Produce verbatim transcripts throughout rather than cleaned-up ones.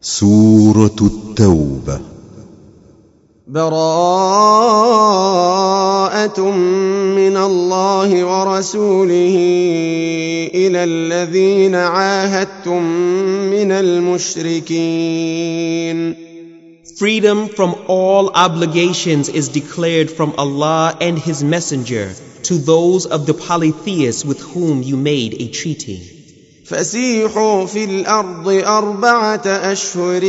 سورة التوبة. براءة من الله ورسوله إلى الذين عاهدتم من المشركين. Freedom from all obligations is declared from Allah and His Messenger to those of the polytheists with whom you made a treaty. فسيحوا في الأرض أربعة أشهر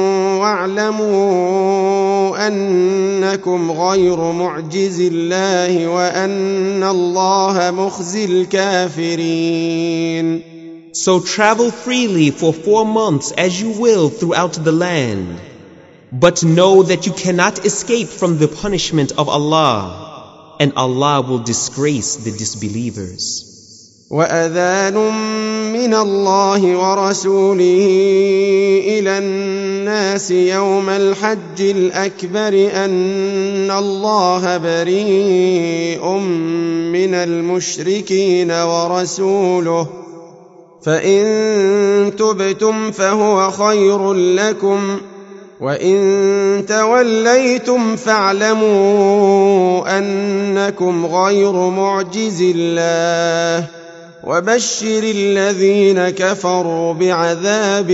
واعلموا أنكم غير معجز الله وأن الله مخزي الكافرين. So travel freely for four months as you will throughout the land, but know that you cannot escape from the punishment of Allah, and Allah will disgrace the disbelievers. وأذان من الله ورسوله إلى الناس يوم الحج الأكبر أن الله بريء من المشركين ورسوله فإن تبتم فهو خير لكم وإن توليتم فاعلموا أنكم غير معجز الله وبشر الذين كفروا بعذاب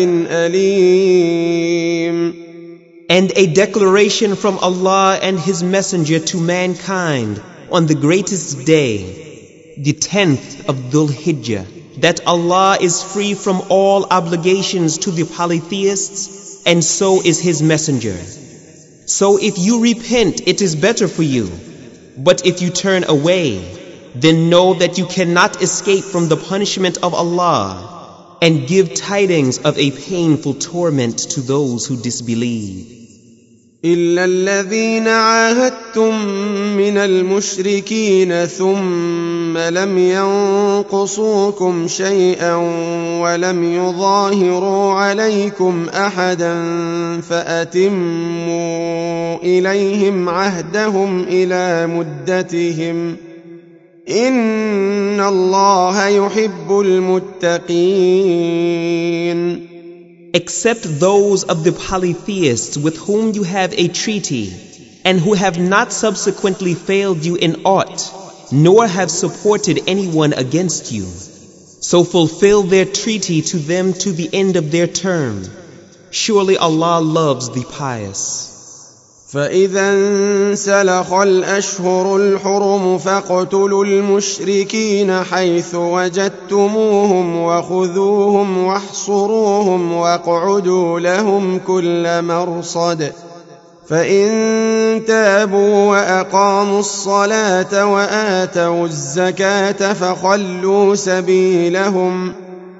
أليم. And a declaration from Allah and His Messenger to mankind on the greatest day, the tenth of Dhul Hijjah, that Allah is free from all obligations to the polytheists, and so is His Messenger. So if you repent, it is better for you. But if you turn away, then know that you cannot escape from the punishment of Allah, and give tidings of a painful torment to those who disbelieve. إلا الذين عاهدتم من المشركين ثم لم ينقصوكم شيئا ولم يظاهروا عليكم أحدا فأتموا إليهم عهدهم إلى مدتهم إن الله يحب المتقين. Except those of the polytheists with whom you have a treaty, and who have not subsequently failed you in aught, nor have supported anyone against you. So fulfill their treaty to them to the end of their term. Surely Allah loves the pious. فإذا انسلخ الأشهر الحرم فاقتلوا المشركين حيث وجدتموهم وخذوهم واحصروهم واقعدوا لهم كل مرصد فإن تابوا وأقاموا الصلاة وآتوا الزكاة فخلوا سبيلهم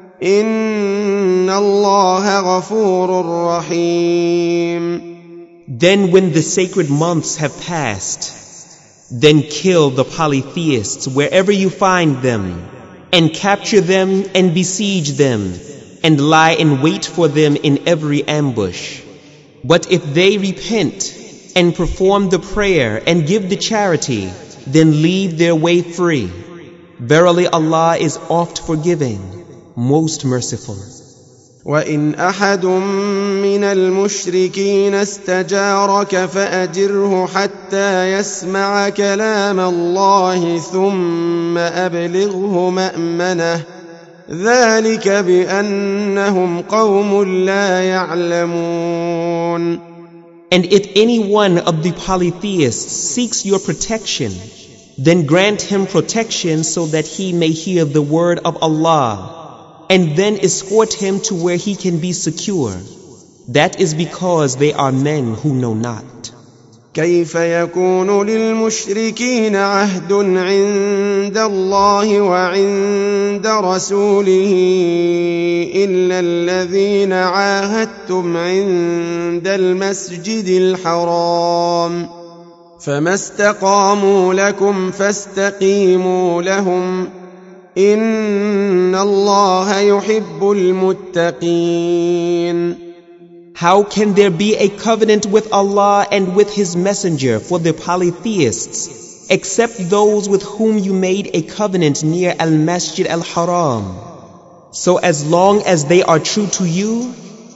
إن الله غفور رحيم. Then when the sacred months have passed, then kill the polytheists wherever you find them, and capture them and besiege them, and lie in wait for them in every ambush. But if they repent and perform the prayer and give the charity, then leave their way free. Verily Allah is oft forgiving, most merciful. وإن أحد من المشركين استجارك فأجره حتى يسمع كلام الله ثم أبلغه مأمنه ذلك بأنهم قوم لا يعلمون. And if any one of the polytheists seeks your protection, then grant him protection so that he may hear the word of Allah, and then escort him to where he can be secure. That is because they are men who know not. كيف يكون للمشركين عهد عند الله وعند رسوله إلا الذين عاهدتم عند المسجد الحرام فما استقاموا لكم فاستقيموا لهم إن الله يحب المتقين. How can there be a covenant with Allah and with His Messenger for the polytheists, except those with whom you made a covenant near Al-Masjid Al-Haram? So as long as they are true to you,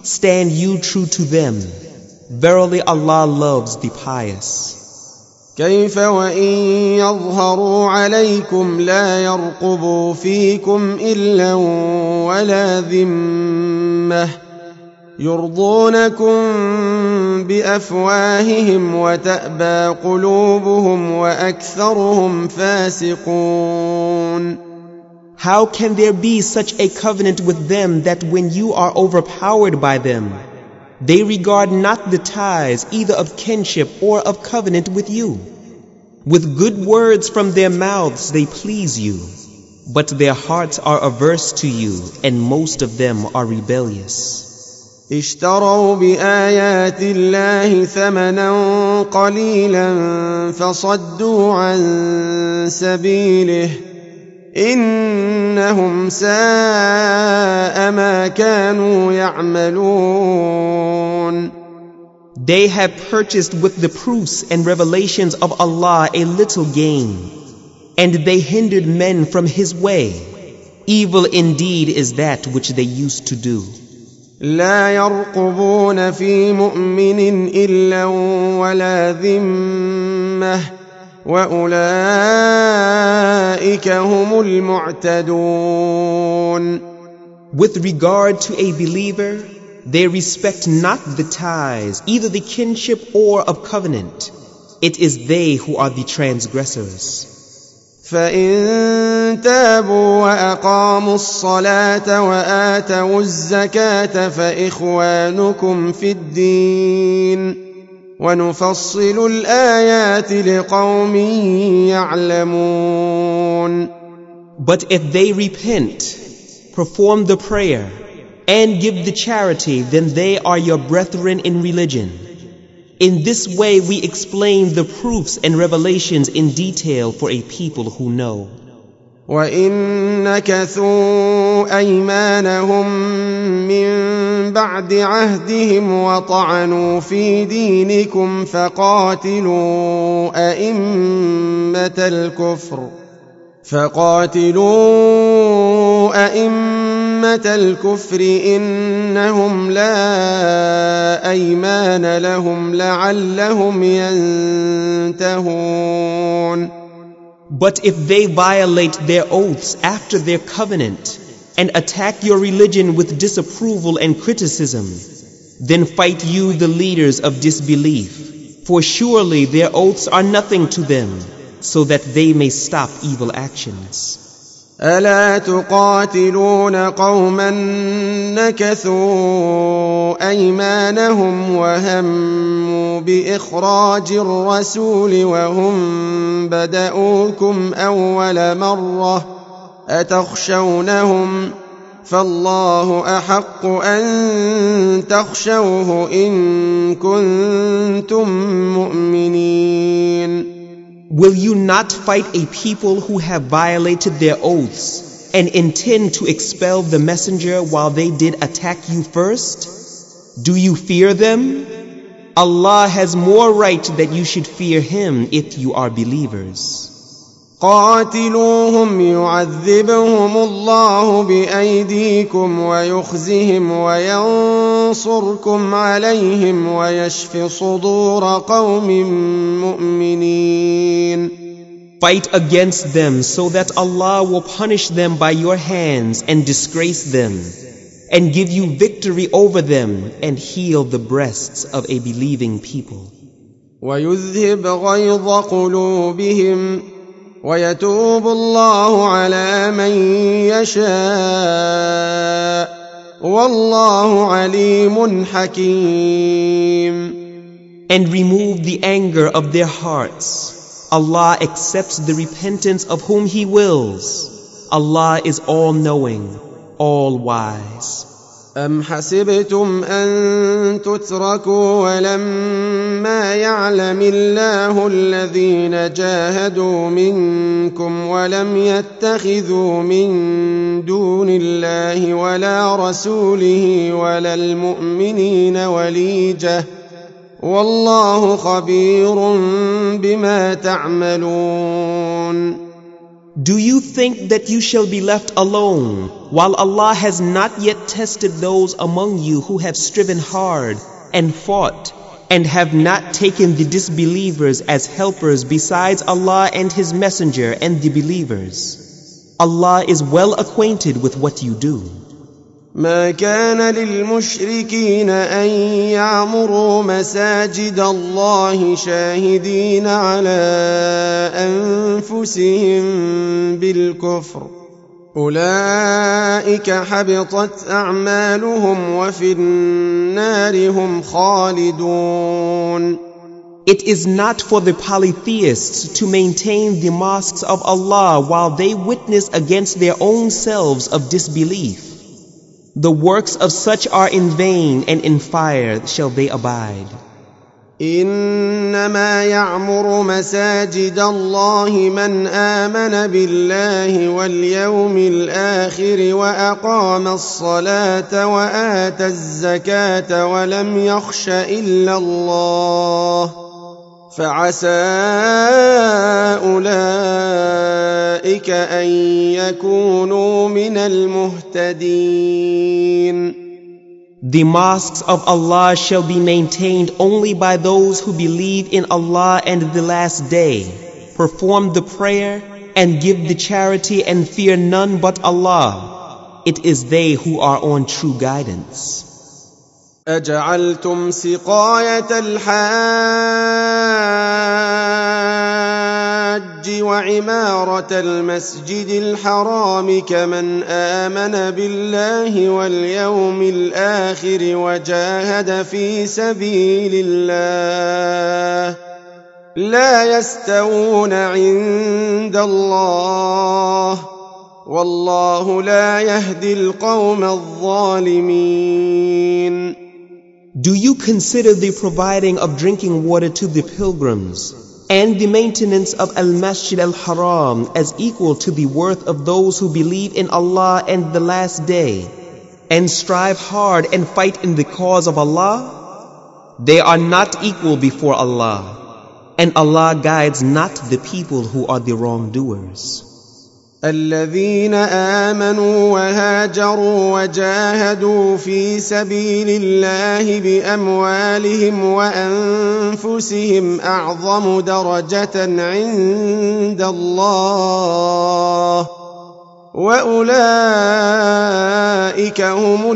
stand you true to them. Verily Allah loves the pious. كيف وإن يظهروا عليكم لا يرقبوا فيكم إلا ولا ذمة يرضونكم بأفواههم وتأبى قلوبهم وأكثرهم فاسقون. How can there be such a covenant with them that when you are overpowered by them, they regard not the ties either of kinship or of covenant with you? With good words from their mouths they please you, but their hearts are averse to you, and most of them are rebellious. اشتروا بآيات الله ثمنا قليلا فصدوا عن سبيله إنهم ساء ما كانوا يعملون. They have purchased with the proofs and revelations of Allah a little gain, and they hindered men from His way. Evil indeed is that which they used to do. لا يرقبون في مؤمن إلا ولا ذمة وأولئك هم المعتدون. With regard to a believer, they respect not the ties, either the kinship or of covenant. It is they who are the transgressors. فإن تابوا وأقاموا الصلاة وآتوا الزكاة فإخوانكم في الدين ونفصل الآيات لقوم يعلمون. But if they repent, perform the prayer, and give the charity, then they are your brethren in religion. In this way we explain the proofs and revelations in detail for a people who know. وَإِن نَكَثُوا أَيْمَانَهُم مِّن بَعْدِ عَهْدِهِمْ وَطَعَنُوا فِي دِينِكُمْ فَقَاتِلُوا أَئِمَّةَ الْكُفْرِ فَقَاتِلُوا أَئِمَّةَ الْكُفْرِ إِنَّهُمْ لَا أَيْمَانَ لَهُمْ لَعَلَّهُمْ يَنْتَهُونَ. But if they violate their oaths after their covenant and attack your religion with disapproval and criticism, then fight you the leaders of disbelief, for surely their oaths are nothing to them, so that they may stop evil actions. ألا تقاتلون قوما نكثوا أيمانهم وهموا بإخراج الرسول وهم بدؤوكم أول مرة أتخشونهم فالله أحق أن تخشوه إن كنتم مؤمنين. Will you not fight a people who have violated their oaths and intend to expel the messenger while they did attack you first? Do you fear them? Allah has more right that you should fear Him if you are believers. قاتلوهم يعذبهم الله بأيديكم ويخزهم وينصركم عليهم ويشف صدور قوم مؤمنين. Fight against them so that Allah will punish them by your hands and disgrace them, and give you victory over them and heal the breasts of a believing people. ويذهب غيظ قلوبهم ويتوب الله على من يشاء والله عليم حكيم. And remove the anger of their hearts. Allah accepts the repentance of whom He wills. Allah is all-knowing, all-wise. أم حسبتم أن تتركوا ولما يعلم الله الذين جاهدوا منكم ولم يتخذوا من دون الله ولا رسوله ولا المؤمنين وليجة والله خبير بما تعملون. Do you think that you shall be left alone, while Allah has not yet tested those among you who have striven hard and fought, and have not taken the disbelievers as helpers besides Allah and His Messenger and the believers? Allah is well acquainted with what you do. ما كان للمشركين أن يعمروا مساجد الله شاهدين على أنفسهم بالكفر أولئك حبطت أعمالهم وفي النار هم خالدون. It is not for the polytheists to maintain the mosques of Allah while they witness against their own selves of disbelief. The works of such are in vain, and in fire shall they abide. إنما يعمر مساجد الله من آمن بالله واليوم الآخر وأقام الصلاة وآتى الزكاة ولم يخش إلا الله فعسى أولئك أن يكونوا من المهتدين. The mosques of Allah shall be maintained only by those who believe in Allah and the last day, perform the prayer, and give the charity and fear none but Allah. It is they who are on true guidance. أجعلتم سقاية الحاج وعمارة المسجد الحرام كمن آمن بالله واليوم الآخر وجاهد في سبيل الله لا يستوون عند الله والله لا يهدي القوم الظالمين. Do you consider the providing of drinking water to the pilgrims and the maintenance of Al-Masjid Al-Haram as equal to the worth of those who believe in Allah and the last day and strive hard and fight in the cause of Allah? They are not equal before Allah, and Allah guides not the people who are the wrongdoers. الذين آمنوا وهاجروا وجاهدوا في سبيل الله بأموالهم وأنفسهم أعظم درجة عند الله وأولئك هم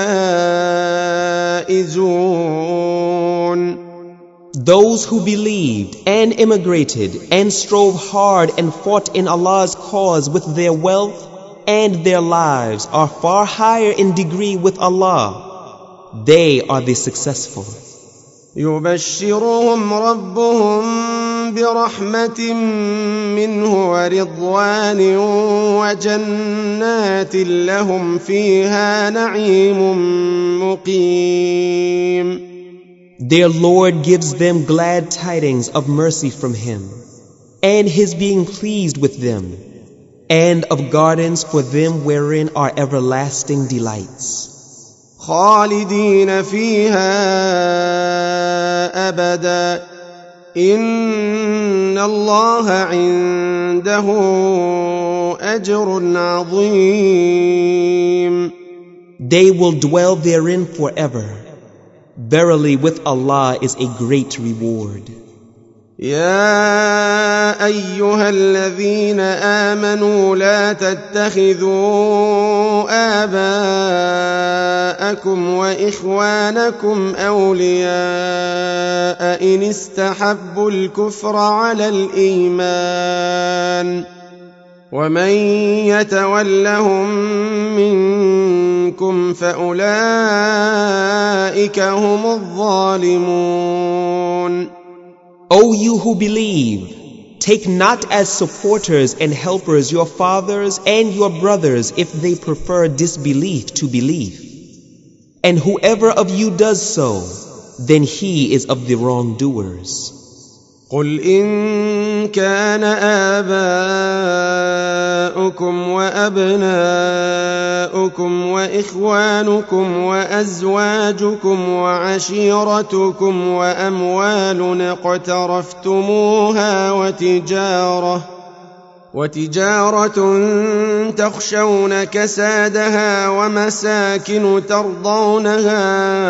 الفائزون. Those who believed and immigrated and strove hard and fought in Allah's cause with their wealth and their lives are far higher in degree with Allah. They are the successful. يبشرهم ربهم برحمة منه ورضوان وجنات لهم فيها نعيم مقيم. Their Lord gives them glad tidings of mercy from Him, and His being pleased with them, and of gardens for them wherein are everlasting delights. خالدين فيها أبدا إن الله عنده أجر عظيم. They will dwell therein forever. Verily with Allah is a great reward. يا أيها الذين آمنوا لا تتخذوا آباءكم وإخوانكم أولياء إن استحبوا الكفر على الإيمان ومن يتولهم منكم فأولئك هم الظالمون. O you who believe, take not as supporters and helpers your fathers and your brothers if they prefer disbelief to belief. And whoever of you does so, then he is of the wrongdoers. قل إن كان آباؤكم وأبناؤكم وإخوانكم وأزواجكم وعشيرتكم وأموال اقترفتموها وتجارة وتجارة تخشون كسادها ومساكن ترضونها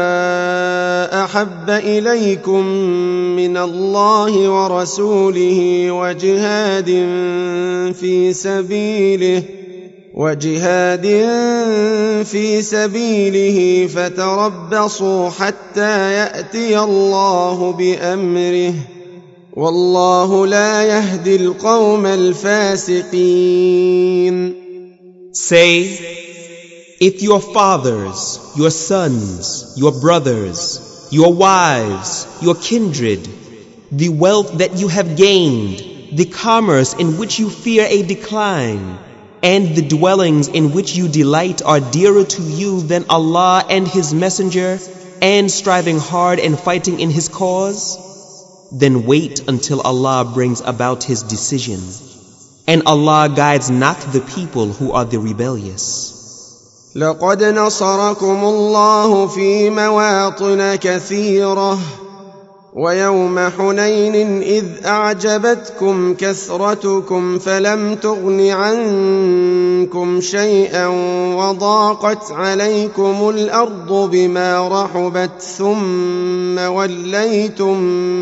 أحب إليكم من الله ورسوله وجهاد في سبيله وجهاد في سبيله فتربصوا حتى يأتي الله بأمره والله لا يهدي القوم الفاسقين. Say, if your fathers, your sons, your brothers, your wives, your kindred, the wealth that you have gained, the commerce in which you fear a decline, and the dwellings in which you delight are dearer to you than Allah and His Messenger, and striving hard and fighting in His cause, then wait until Allah brings about His decision. And Allah guides not the people who are the rebellious. لقد نصركم الله في مواطن كثيرة ويوم حنين إذ أعجبتكم كثرتكم فلم تغن عنكم شيئا وضاقت عليكم الأرض بما رحبت ثم وليتم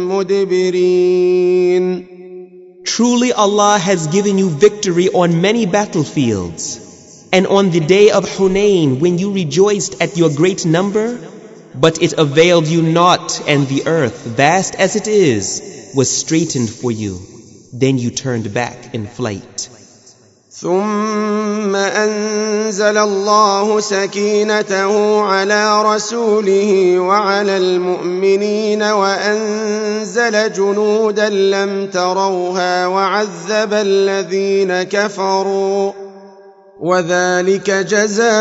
مدبرين. Truly Allah has given you victory on many battlefields, and on the day of Hunain when you rejoiced at your great number, but it availed you not, and the earth, vast as it is, was straightened for you. Then you turned back in flight. ثم أنزل الله سكينته على رسوله وعلى المؤمنين وأنزل جنودا لم تروها وعذب الذين كفروا وذلك جزاء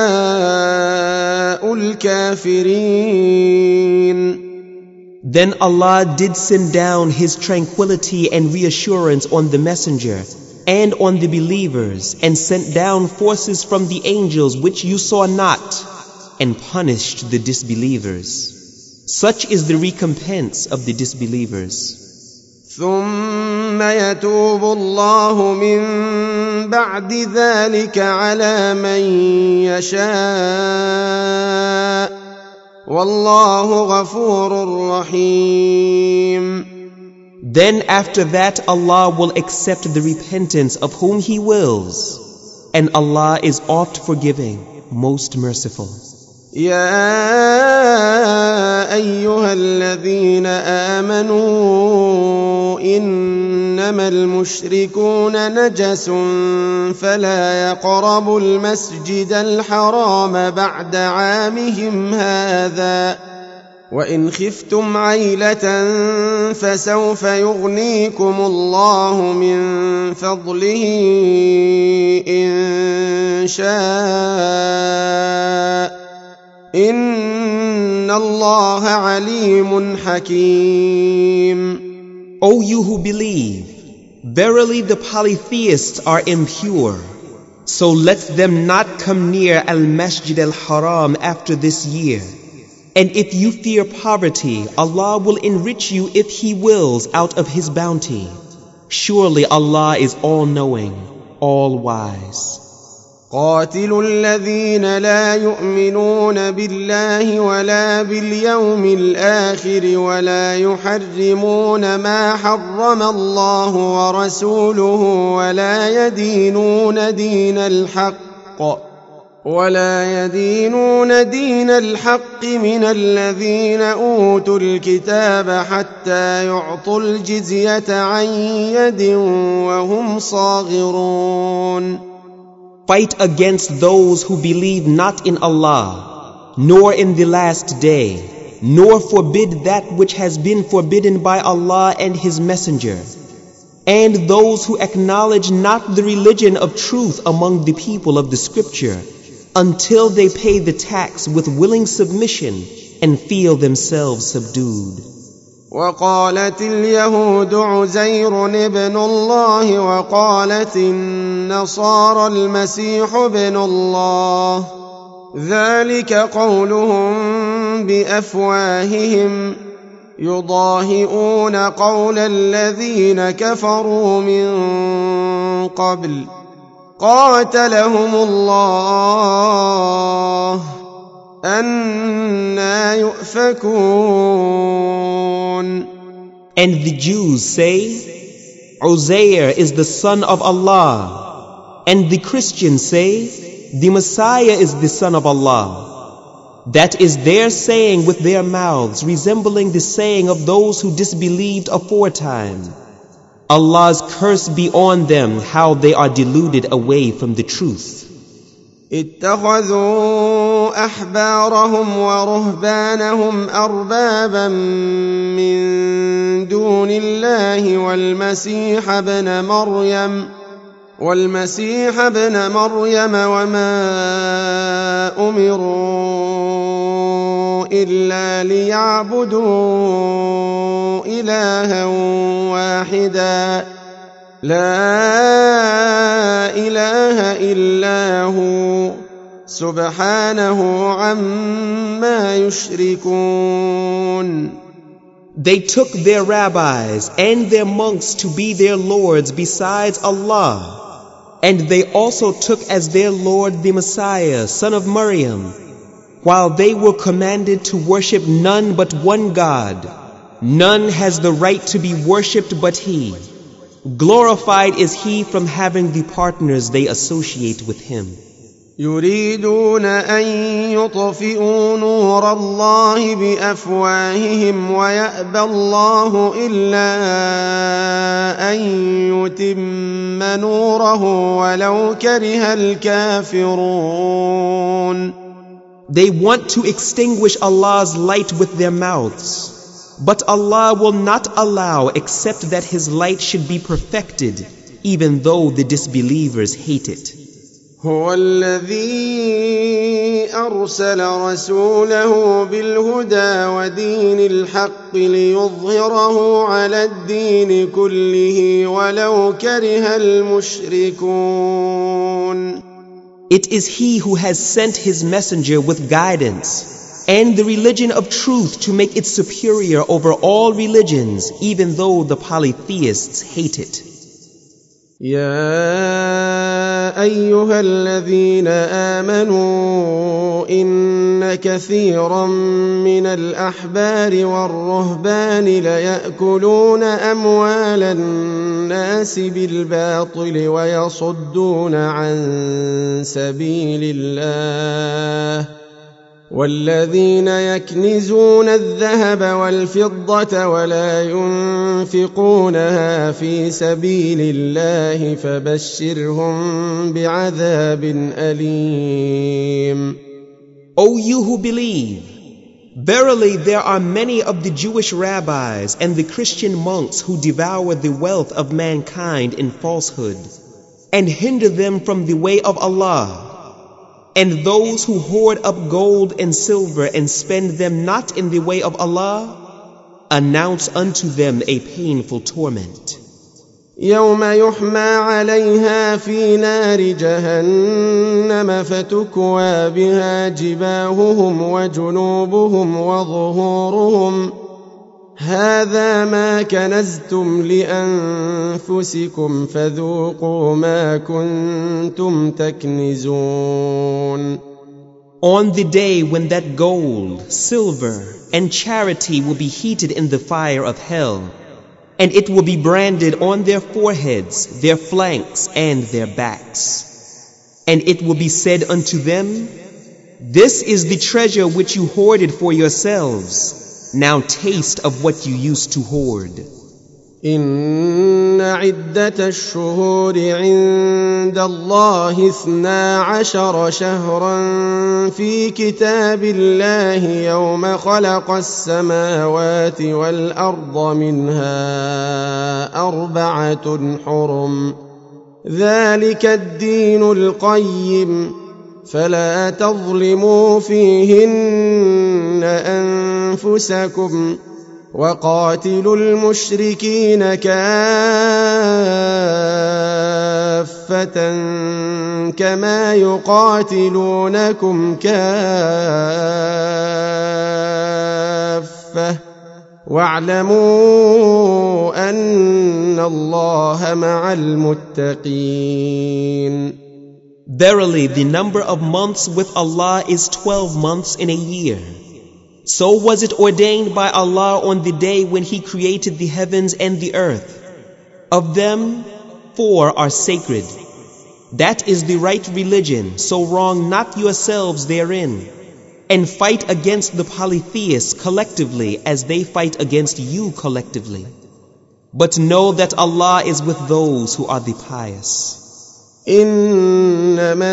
الكافرين. Then Allah did send down His tranquility and reassurance on the messenger and on the believers, and sent down forces from the angels which you saw not, and punished the disbelievers. Such is the recompense of the disbelievers. ثم يتوب الله من بعد ذلك على من يشاء والله غفور رحيم. Then after that Allah will accept the repentance of whom He wills, and Allah is oft forgiving, most merciful. يا أيها الذين آمنوا إنما المشركون نجس فلا يقربوا المسجد الحرام بعد عامهم هذا وإن خفتم عيلة فسوف يغنيكم الله من فضله إن شاء إن الله عليم حكيم. O you who believe, verily the polytheists are impure, so let them not come near al-Masjid al-Haram after this year. And if you fear poverty, Allah will enrich you if He wills out of His bounty. Surely Allah is all-knowing, all-wise. قاتلوا الذين لا يؤمنون بالله ولا باليوم الآخر ولا يحرمون ما حرم الله ورسوله ولا يدينون دين الحق ولا يدينون دين الحق من الذين أوتوا الكتاب حتى يعطوا الجزية عن يد وهم صاغرون. Fight against those who believe not in Allah, nor in the last day, nor forbid that which has been forbidden by Allah and His Messenger, and those who acknowledge not the religion of truth among the people of the Scripture, until they pay the tax with willing submission and feel themselves subdued. وقالت اليهود عزير ابن الله وقالت النصارى المسيح ابن الله ذلك قولهم بأفواههم يضاهئون قول الذين كفروا من قبل قاتلهم الله أنى يؤفكون. And the Jews say, Uzair is the son of Allah. And the Christians say, the Messiah is the son of Allah. That is their saying with their mouths, resembling the saying of those who disbelieved aforetime. Allah's curse be on them, how they are deluded away from the truth. اتخذوا أحبارهم ورهبانهم أربابا من دون الله والمسيح ابن مريم والمسيح ابن مريم وما أمروا إلا ليعبدوا إلها واحدا لا إله إلا هو سبحانه عما يشركون. They took their rabbis and their monks to be their lords besides Allah. And they also took as their Lord the Messiah, son of Maryam, while they were commanded to worship none but one God. None has the right to be worshipped but He. Glorified is He from having the partners they associate with Him. يريدون أن يطفئوا نور الله بأفواههم ويأبى الله إلا أن يتم نوره ولو كره الكافرون. They want to extinguish Allah's light with their mouths, but Allah will not allow except that His light should be perfected, even though the disbelievers hate it. هو الذي أرسل رسوله بالهدى ودين الحق ليظهره على الدين كله ولو كره المشركون. It is He who has sent His messenger with guidance and the religion of truth to make it superior over all religions, even though the polytheists hate it. يا أيها الذين آمنوا إن كثيرا من الأحبار والرهبان ليأكلون أموال الناس بالباطل ويصدون عن سبيل الله والذين يكنزون الذهب والفضة ولا ينفقونها في سبيل الله فبشرهم بعذاب أليم. O you who believe, verily there are many of the Jewish rabbis and the Christian monks who devour the wealth of mankind in falsehood and hinder them from the way of Allah. And those who hoard up gold and silver and spend them not in the way of Allah, announce unto them a painful torment. يوم يحمى عليها في نار جهنم فتكوى بها جباههم وجنوبهم وظهورهم هذا ما كنزتم لأنفسكم فذوقوا ما كنتم تكنزون. On the day when that gold, silver, and charity will be heated in the fire of hell, and it will be branded on their foreheads, their flanks, and their backs. And it will be said unto them, this is the treasure which you hoarded for yourselves. Now taste of what you used to hoard. إن عدة الشهور عند الله اثنا عشر شهرا في كتاب الله يوم خلق السماوات والأرض منها أربعة حرم ذلك الدين القيم فلا تظلموا فيهن أنفسكم وقاتلوا المشركين كافة كما يقاتلونكم كافة واعلموا أن الله مع المتقين. Verily, the number of months with Allah is twelve months in a year. So was it ordained by Allah on the day when He created the heavens and the earth. Of them, four are sacred. That is the right religion, so wrong not yourselves therein. And fight against the polytheists collectively as they fight against you collectively. But know that Allah is with those who are the pious. إنما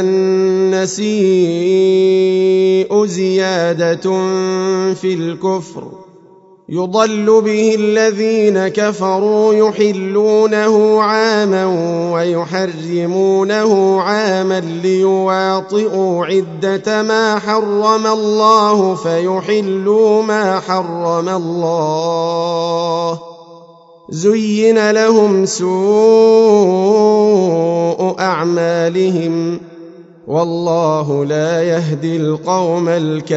النسيء زيادة في الكفر يضل به الذين كفروا يحلونه عاما ويحرمونه عاما ليواطئوا عدة ما حرم الله فيحلوا ما حرم الله زين لهم سوء أعمالهم والله لا يهدي القوم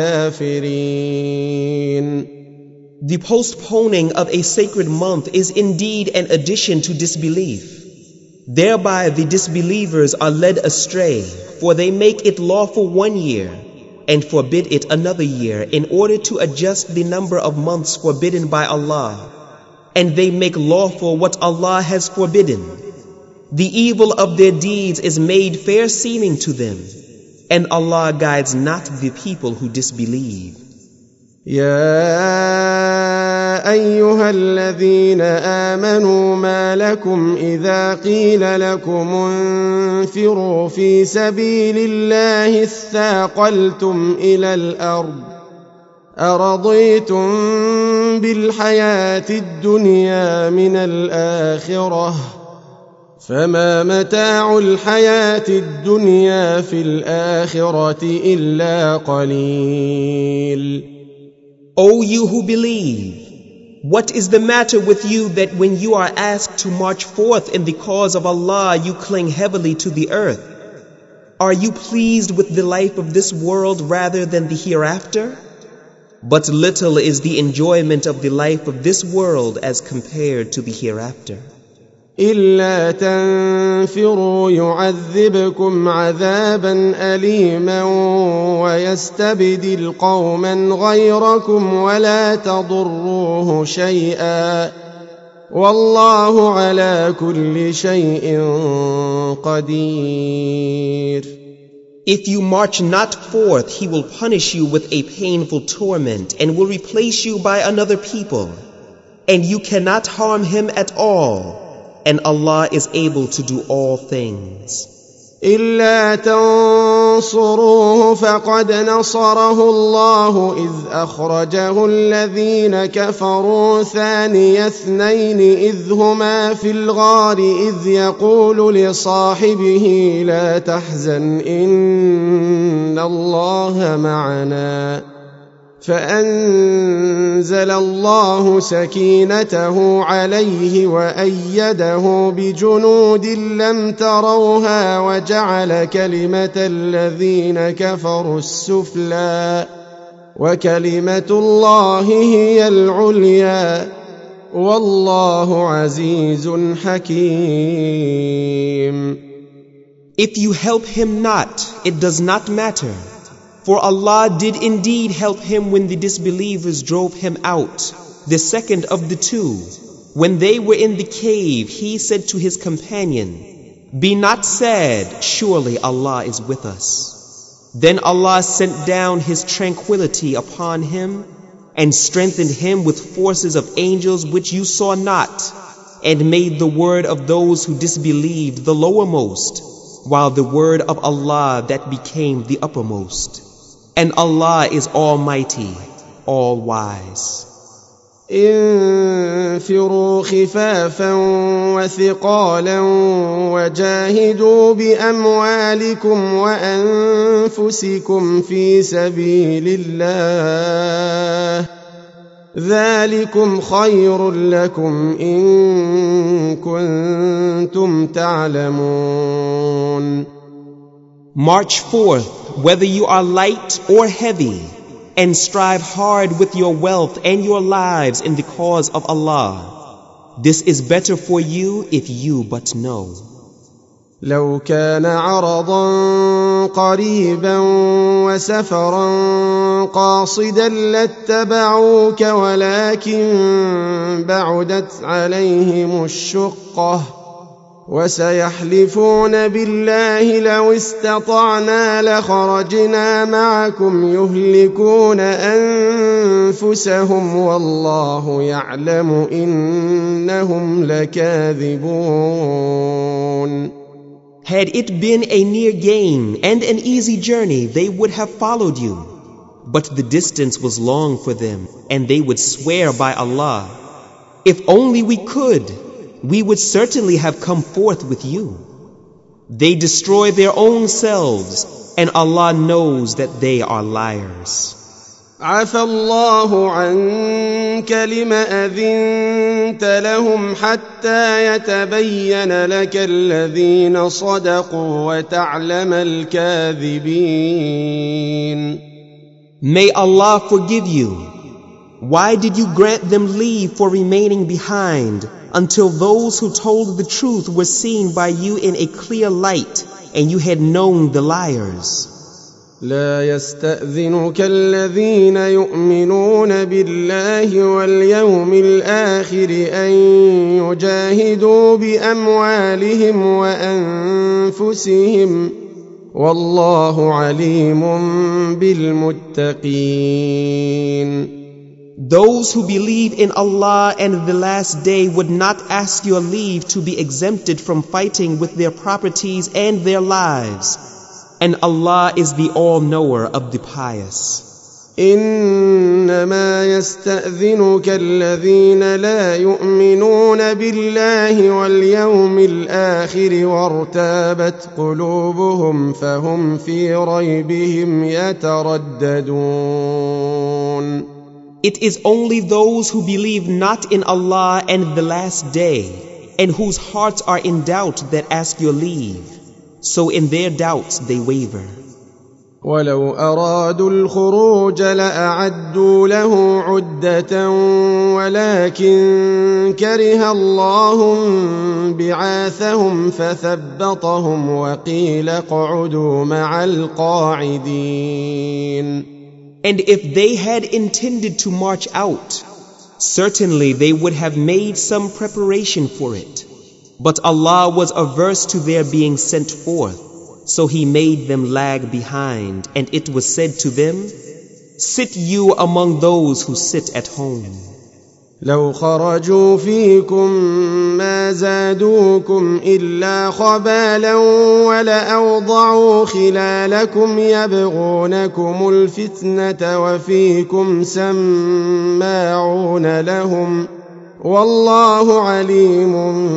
الكافرين. The postponing of a sacred month is indeed an addition to disbelief. Thereby the disbelievers are led astray, for they make it lawful one year and forbid it another year in order to adjust the number of months forbidden by Allah. And they make lawful what Allah has forbidden. The evil of their deeds is made fair seeming to them, and Allah guides not the people who disbelieve. يا أيها الذين آمنوا ما لكم إذا قيل لكم انفروا في سبيل الله اثاقلتم إلى الأرض أرضيتم بالحياة الدنيا من الآخرة فما متاع الحياة الدنيا في الآخرة إلا قليل. O you who believe, what is the matter with you that when you are asked to march forth in the cause of Allah you cling heavily to the earth? Are you pleased with the life of this world rather than the hereafter? But little is the enjoyment of the life of this world as compared to the hereafter. إلا تنفروا يعذبكم عذابا أليما ويستبدل قوما غيركم ولا تضروه شيئا والله على كل شيء قدير. If you march not forth, He will punish you with a painful torment and will replace you by another people, and you cannot harm him at all. And Allah is able to do all things. إلا تنصروه فقد نصره الله إذ أخرجه الذين كفروا ثاني اثنين إذ هما في الغار إذ يقول لصاحبه لا تحزن إن الله معنا فأنزل الله سكينته عليه وأيده بجنود لم تروها وجعل كلمة الذين كفروا السفلى وكلمة الله هي العليا والله عزيز حكيم. If you help him not, it does not matter. For Allah did indeed help him when the disbelievers drove him out, the second of the two. When they were in the cave, he said to his companion, "Be not sad, surely Allah is with us." Then Allah sent down His tranquility upon him and strengthened him with forces of angels which you saw not, and made the word of those who disbelieved the lowermost, while the word of Allah that became the uppermost. And Allah is Almighty, All-Wise. انفروا خفافا وثقالا وجاهدوا بأموالكم وأنفسكم في سبيل الله ذلكم خير لكم إن كنتم تعلمون. March forth, whether you are light or heavy, and strive hard with your wealth and your lives in the cause of Allah. This is better for you if you but know. لو كان عرضا قريبا وسفرا قاصدا لاتبعوك ولكن بعدت عليهم الشقة وسيحلفون بالله لو استطعنا لخرجنا معكم يهلكون أنفسهم والله يعلم إنهم لكاذبون. Had it been a near gain and an easy journey, they would have followed you. But the distance was long for them, and they would swear by Allah, if only we could, we would certainly have come forth with you. They destroy their own selves, and Allah knows that they are liars. عفى الله عنك لم أذنت لهم حتى يتبين لك الذين صدقوا وتعلم الكاذبين. May Allah forgive you. Why did you grant them leave for remaining behind until those who told the truth were seen by you in a clear light and you had known the liars? لا يستأذنك الذين يؤمنون بالله واليوم الآخر أن يجاهدوا بأموالهم وأنفسهم والله عليم بالمتقين. Those who believe in Allah and the last day would not ask your leave to be exempted from fighting with their properties and their lives. And Allah is the all-knower of the pious. إنما يستأذنك الذين لا يؤمنون بالله واليوم الآخر وارتابت قلوبهم فهم في ريبهم يترددون. It is only those who believe not in Allah and the last day and whose hearts are in doubt that ask your leave. So in their doubts they waver. ولو أرادوا الخروج لأعدوا له عدة ولكن كره الله بعاثهم فثبطهم وقيل اقعدوا مع القاعدين. And if they had intended to march out, certainly they would have made some preparation for it. But Allah was averse to their being sent forth, so He made them lag behind, and it was said to them, sit you among those who sit at home. لو خرجوا فيكم ما زادوكم إلا خبالا ولأوضعوا خلالكم يبغونكم الفتنة وفيكم سماعون لهم والله عليم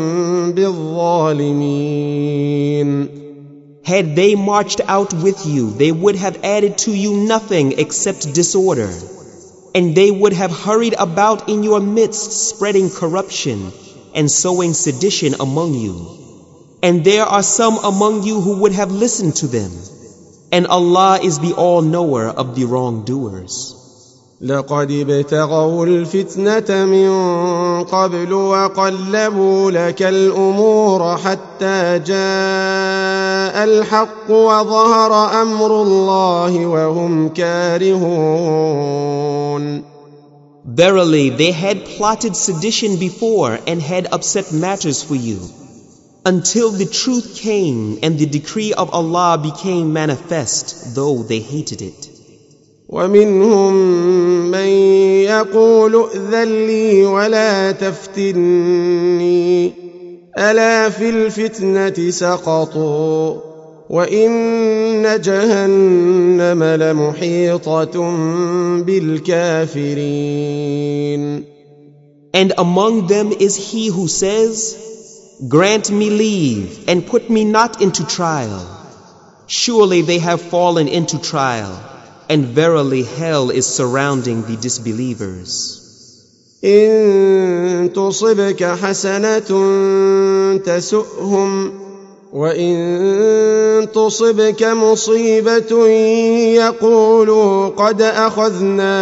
بالظالمين. Had they marched out with you, they would have added to you nothing except disorder. And they would have hurried about in your midst, spreading corruption and sowing sedition among you. And there are some among you who would have listened to them. And Allah is the all-knower of the wrongdoers. لقد ابتغوا الفتنة من قبل وقلبوا لك الأمور حتى جاء الحق وظهر أمر الله وهم كارهون. Verily, they had plotted sedition before and had upset matters for you, until the truth came and the decree of Allah became manifest, though they hated it. ومنهم من يقول ائذن لي ولا تفتني ألا في الفتنة سقطوا وإن جهنم لمحيطة بالكافرين. And among them is he who says, grant me leave and put me not into trial. Surely they have fallen into trial. And verily hell is surrounding the disbelievers. إن تصبك حسنة تسؤهم وإن تصبك مصيبة يقولوا قد أخذنا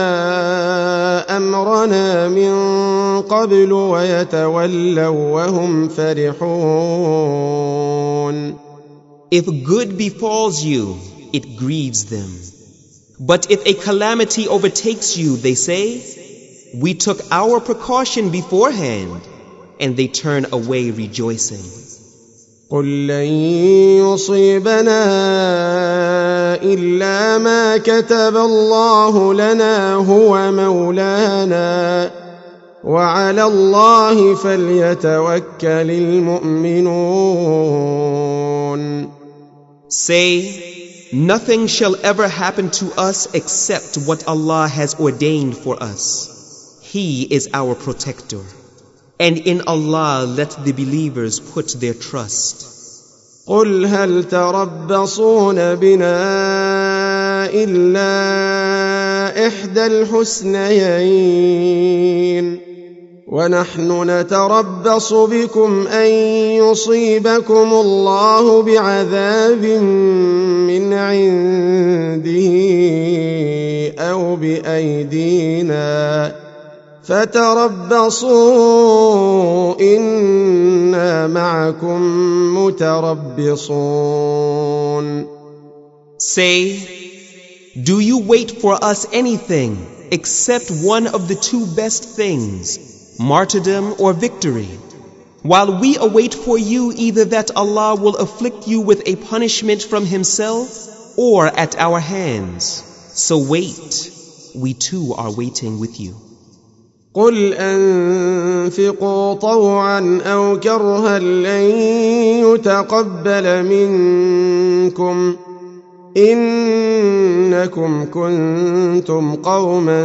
أمرنا من قبل ويتولوا وهم فرحون. If good befalls you, it grieves them. But if a calamity overtakes you, they say, we took our precaution beforehand, and they turn away rejoicing. قل لن يصيبنا إلا ما كتب الله لنا هو مولانا وعلى الله فليتوكل المؤمنون. Say, nothing shall ever happen to us except what Allah has ordained for us. He is our protector. And in Allah let the believers put their trust. قل هل تربصون بنا إلا إحدى الحسنيين ونحن نتربص بكم أن يصيبكم الله بعذاب من عنده أو بأيدينا فتربصوا إنا معكم متربصون. Say, do you wait for us anything except one of the two best things, martyrdom or victory, while we await for you either that Allah will afflict you with a punishment from Himself or at our hands. So wait, we too are waiting with you. قل أنفقوا طوعا أو كرها لن يتقبل منكم إنكم كنتم قوما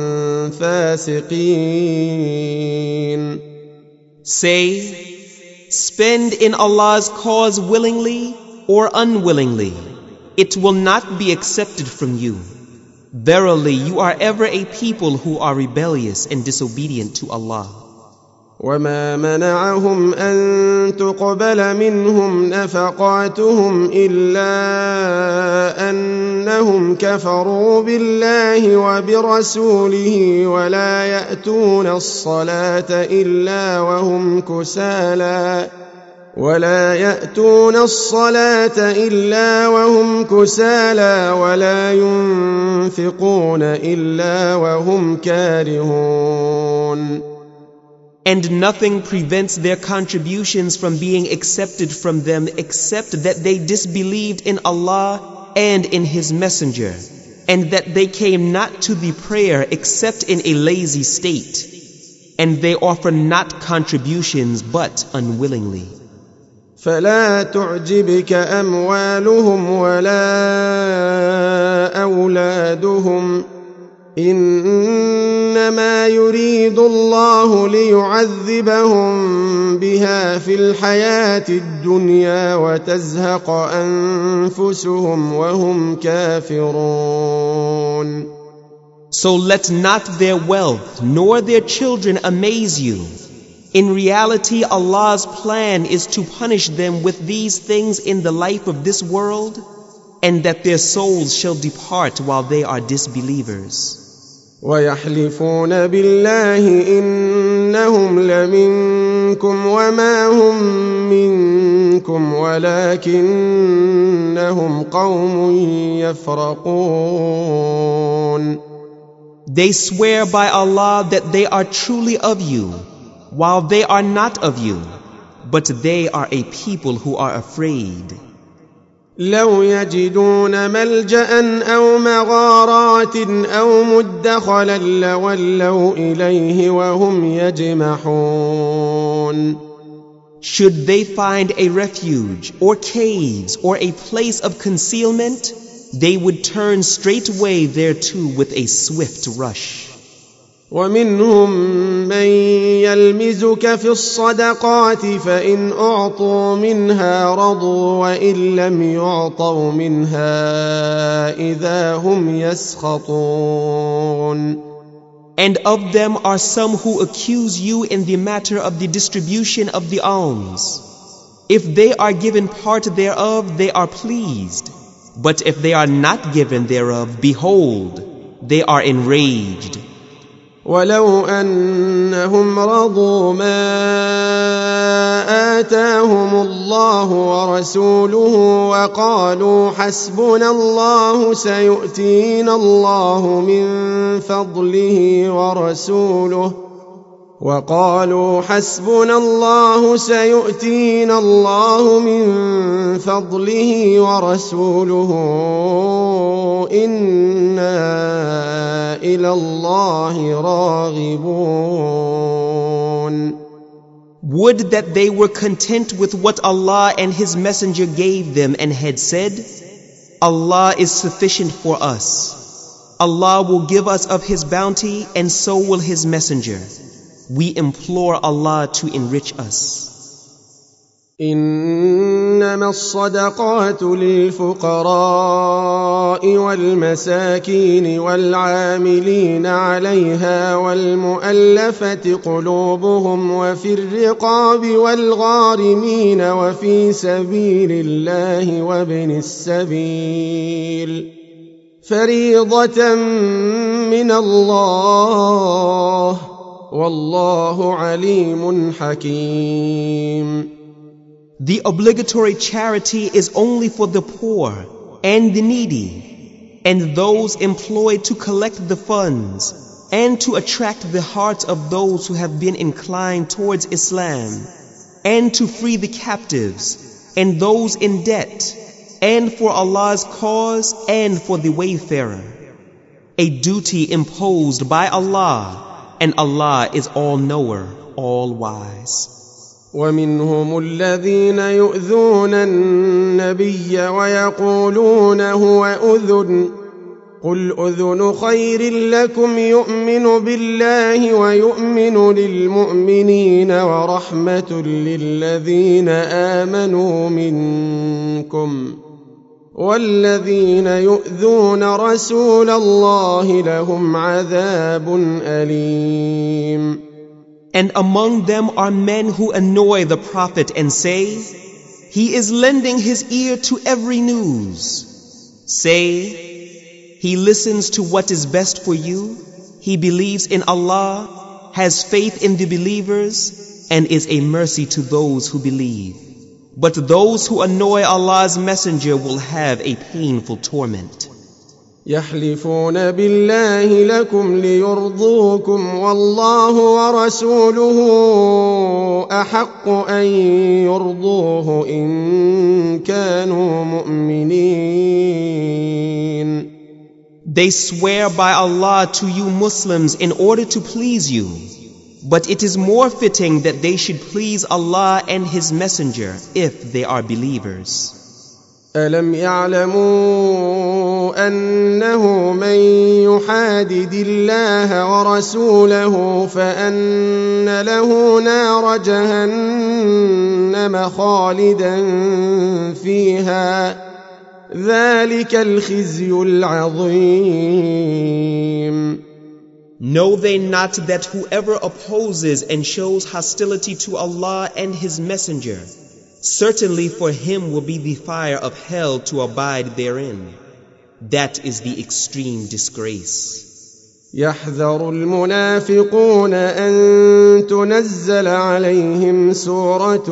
فاسقين. Say, spend in Allah's cause willingly or unwillingly, it will not be accepted from you. Verily, you are ever a people who are rebellious and disobedient to Allah. وما منعهم أن تقبل منهم نفقاتهم إلا أنهم كفروا بالله وبرسوله ولا يأتون الصلاة إلا وهم كسالى ولا يأتون الصلاة إلا وهم كسالى ولا ينفقون إلا وهم كارهون. And nothing prevents their contributions from being accepted from them except that they disbelieved in Allah and in His Messenger, and that they came not to the prayer except in a lazy state, and they offer not contributions but unwillingly. فلا تعجبك أموالهم ولا أولادهم إنما يريد الله ليعذبهم بها في الحياة الدنيا وتزهق أنفسهم وهم كافرون. So let not their wealth nor their children amaze you. In reality, Allah's plan is to punish them with these things in the life of this world, and that their souls shall depart while they are disbelievers. ويحلفون بالله إنهم لمنكم وما هم منكم ولكنهم قوم يفرقون. They swear by Allah that they are truly of you, while they are not of you, but they are a people who are afraid. لو يجدون ملجأ أو مغارات أو مدخلا لولوا إليه وهم يجمحون. Should they find a refuge or caves or a place of concealment, they would turn straightway thereto with a swift rush. ومنهم من يلمزك في الصدقات فإن أعطوا منها رضوا وإن لم يعطوا منها إذا هم يسخطون. And of them are some who accuse you in the matter of the distribution of the alms. If they are given part thereof, they are pleased. But if they are not given thereof, behold, they are enraged. ولو أنهم رضوا ما آتاهم الله ورسوله وقالوا حسبنا الله سيؤتينا الله من فضله ورسوله وقالوا حسبنا الله سيؤتينا الله من فضله ورسوله إنا إلى الله راغبون. Would that they were content with what Allah and His Messenger gave them and had said, Allah is sufficient for us. Allah will give us of His bounty, and so will His Messenger. We implore Allah to enrich us. إنما الصدقات للفقراء والمساكين والعاملين عليها والمؤلفة قلوبهم وفي الرقاب والغارمين وفي سبيل الله وابن السبيل فريضة من الله والله عليم حكيم. The obligatory charity is only for the poor and the needy and those employed to collect the funds and to attract the hearts of those who have been inclined towards Islam and to free the captives and those in debt and for Allah's cause and for the wayfarer. A duty imposed by Allah, and Allah is all-knower, all-wise. ومنهم الذين يؤذون النبي ويقولون هو أذن قل أذن خير لكم يؤمن بالله ويؤمن للمؤمنين ورحمة للذين آمنوا منكم والذين يؤذون رسول الله لهم عذاب أليم. And among them are men who annoy the Prophet and say, he is lending his ear to every news. Say, he listens to what is best for you, he believes in Allah, has faith in the believers, and is a mercy to those who believe. But those who annoy Allah's Messenger will have a painful torment. يحلفون بالله لكم ليرضوكم والله ورسوله أحق أن يرضوه إن كانوا مؤمنين. They swear by Allah to you Muslims in order to please you, but it is more fitting that they should please Allah and His Messenger if they are believers. ألم يعلموا أنه من يحادد الله ورسوله فأن له نار جهنم خالدا فيها ذلك الخزي العظيم. Know they not that whoever opposes and shows hostility to Allah and His Messenger, certainly for him will be the fire of hell to abide therein. That is the extreme disgrace. يحذر المنافقون أن تنزل عليهم سورة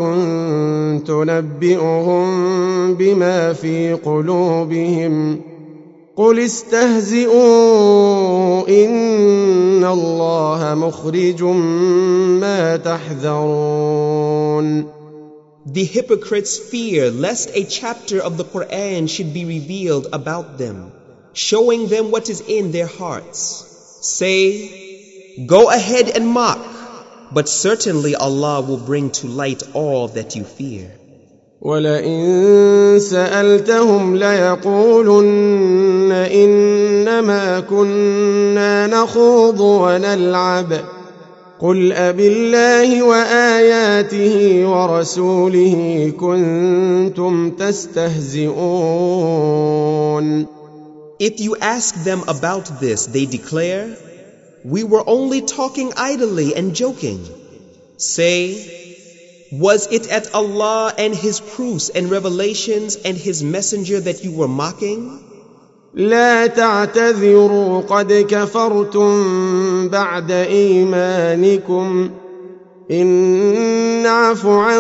تنبئهم بما في قلوبهم قل استهزئوا إن الله مخرج ما تحذرون. The hypocrites fear lest a chapter of the Quran should be revealed about them, showing them what is in their hearts. Say, go ahead and mock, but certainly Allah will bring to light all that you fear. وَلَئِن سَأَلْتَهُمْ لَيَقُولُنَّ إِنَّمَا كُنَّا نَخُوضُ وَنَلْعَبُ قُلْ أَبِاللَّهِ وَآيَاتِهِ وَرَسُولِهِ كُنْتُمْ تَسْتَهْزِئُونَ. If you ask them about this, they declare, we were only talking idly and joking. Say, Was it at Allah and His proofs and revelations and His messenger that you were mocking? لا تعتذروا قد كفرتم بعد إيمانكم إن نعف عن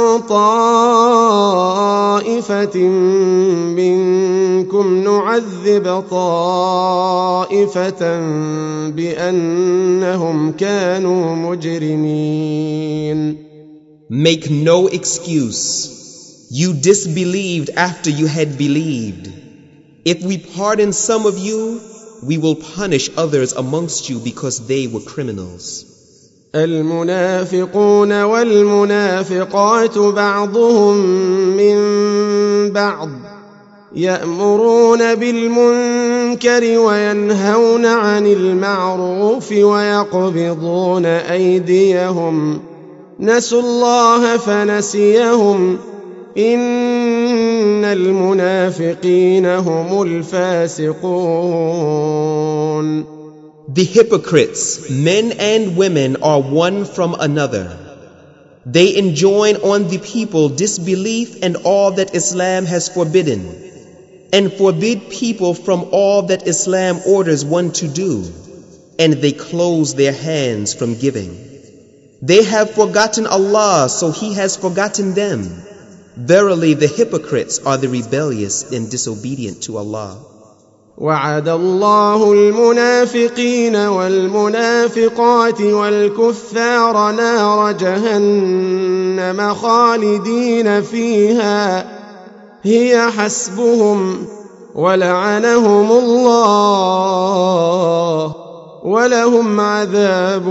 طائفة منكم نعذب طائفة بأنهم كانوا مجرمين. Make no excuse. You disbelieved after you had believed. If we pardon some of you, we will punish others amongst you because they were criminals. المنافقون والمنافقات بعضهم من بعض يأمرون بالمنكر وينهون عن المعروف ويقبضون أيديهم نسوا الله فنسيهم إن المنافقين هم الفاسقون. The hypocrites, men and women, are one from another. They enjoin on the people disbelief and all that Islam has forbidden, and forbid people from all that Islam orders one to do, and they close their hands from giving. They have forgotten Allah, so He has forgotten them. Verily, the hypocrites are the rebellious and disobedient to Allah. وعد الله المنافقين والمنافقات والكفار نار جهنم خالدين فيها هي حسبهم ولعنهم الله ولهم عذاب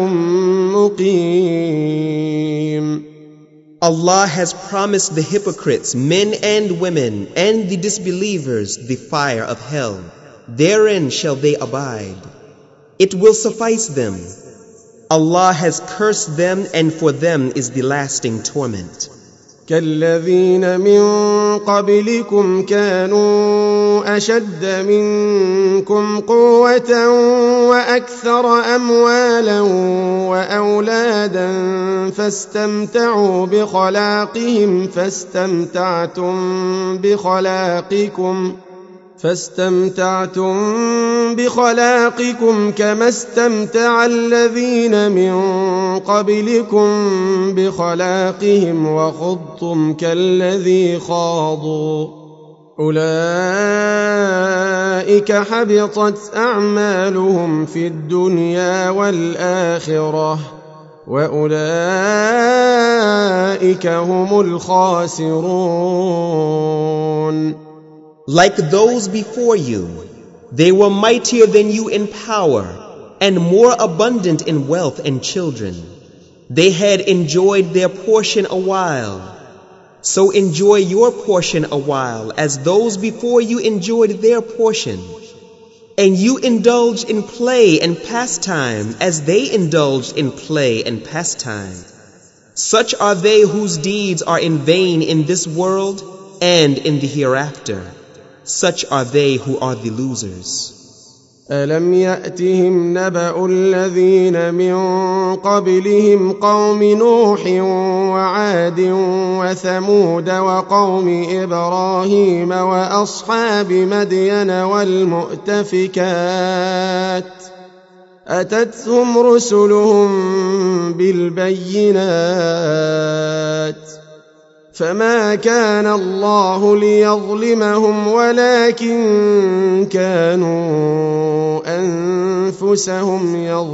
مقيم. Allah has promised the hypocrites, men and women, and the disbelievers the fire of hell. Therein shall they abide. It will suffice them. Allah has cursed them, and for them is the lasting torment. كالذين من قبلكم كانوا أشد منكم قوة وأكثر أموالا وأولادا فاستمتعوا بخلاقهم فاستمتعتم بخلاقكم فاستمتعتم بخلاقكم كما استمتع الذين من قبلكم بخلاقهم وخضتم كالذي خاضوا أولئك حبطت أعمالهم في الدنيا والآخرة وأولئك هم الخاسرون. Like those before you, they were mightier than you in power and more abundant in wealth and children. They had enjoyed their portion a while. So enjoy your portion a while as those before you enjoyed their portion. And you indulged in play and pastime as they indulged in play and pastime. Such are they whose deeds are in vain in this world and in the hereafter. Such are they who are the losers. ألم يأتهم نبأ الذين من قبلهم قوم نوح وعاد وثمود وقوم إبراهيم وأصحاب مدين والمؤتفكات أتتهم رسلهم بالبينات فما كان الله ليظلمهم ولكن كانوا أنفسهم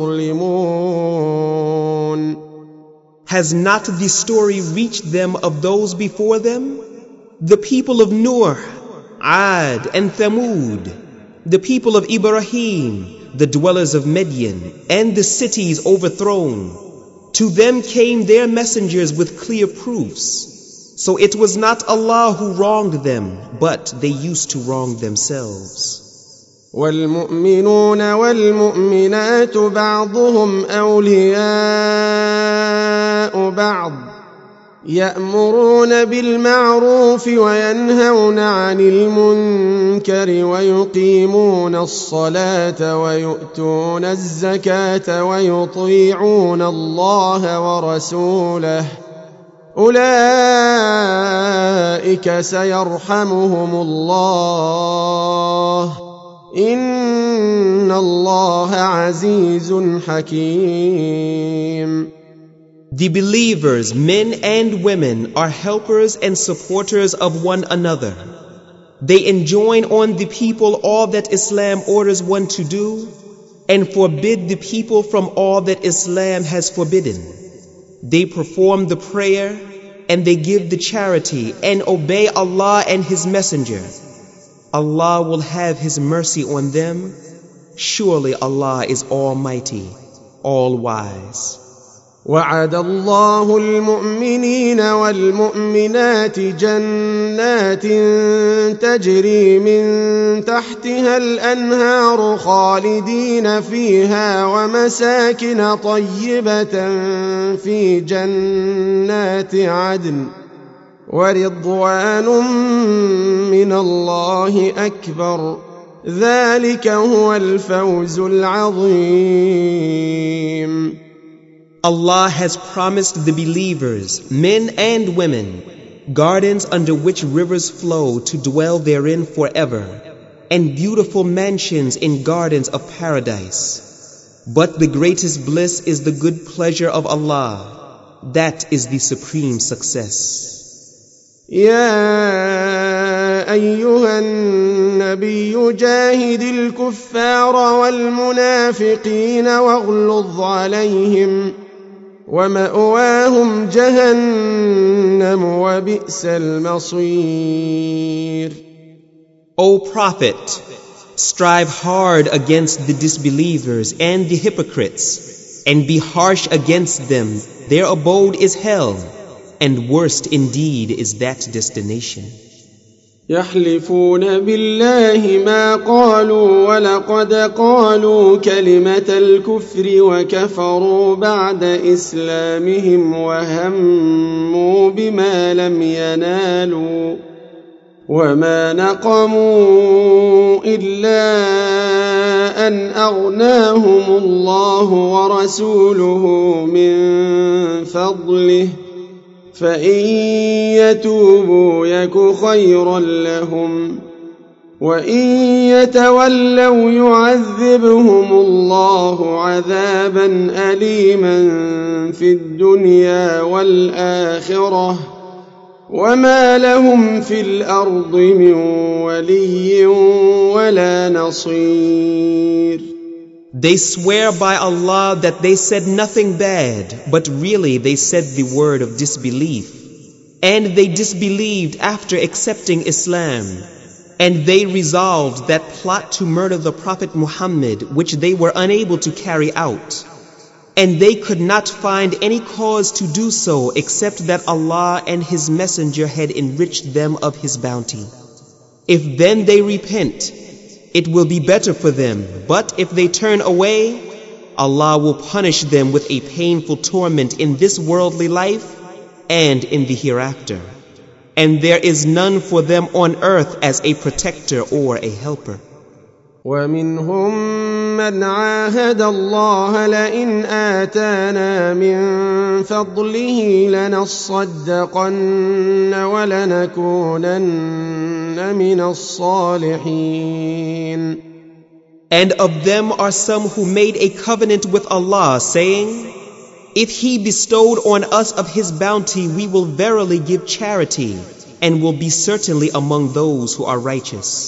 يظلمون. Has not the story reached them of those before them? The people of Nuh, Ad and Thamud, the people of Ibrahim, the dwellers of Midian, and the cities overthrown. To them came their messengers with clear proofs. So it was not Allah who wronged them, but they used to wrong themselves. والمؤمنون والمؤمنات بعضهم أولياء بعض يأمرون بالمعروف وينهون عن المنكر ويقيمون الصلاة ويؤتون الزكاة ويطيعون الله ورسوله أولئك سيرحمهم الله إن الله عزيز حكيم. The believers, men and women, are helpers and supporters of one another. They enjoin on the people all that Islam orders one to do, and forbid the people from all that Islam has forbidden. They perform the prayer, and they give the charity, and obey Allah and His Messenger. Allah will have His mercy on them. Surely Allah is Almighty, All-Wise. وعد الله المؤمنين والمؤمنات جنات تجري من تحتها الأنهار خالدين فيها ومساكن طيبة في جنات عدن ورضوان من الله أكبر ذلك هو الفوز العظيم. Allah has promised the believers, men and women, gardens under which rivers flow to dwell therein forever, and beautiful mansions in gardens of paradise. But the greatest bliss is the good pleasure of Allah. That is the supreme success. يا أيها النبي جاهد الكفار والمنافقين واغلظ عليهم ومأواهم جهنم وبئس المصير. O Prophet, strive hard against the disbelievers and the hypocrites, and be harsh against them. Their abode is hell, and worst indeed is that destination. يحلفون بالله ما قالوا ولقد قالوا كلمة الكفر وكفروا بعد إسلامهم وهموا بما لم ينالوا وما نقموا إلا أن أغناهم الله ورسوله من فضله فإن يتوبوا يك خيرا لهم وإن يتولوا يعذبهم الله عذابا أليما في الدنيا والآخرة وما لهم في الأرض من ولي ولا نصير. They swear by Allah that they said nothing bad, but really they said the word of disbelief. And they disbelieved after accepting Islam. And they resolved that plot to murder the Prophet Muhammad, which they were unable to carry out. And they could not find any cause to do so except that Allah and His Messenger had enriched them of His bounty. If then they repent, it will be better for them, but if they turn away, Allah will punish them with a painful torment in this worldly life and in the hereafter. And there is none for them on earth as a protector or a helper. ومنهم من عاهد الله لئن آتانا من فضله لنصدقن ولنكونن من الصالحين. And of them are some who made a covenant with Allah, saying, if He bestowed on us of His bounty, we will verily give charity, and will be certainly among those who are righteous.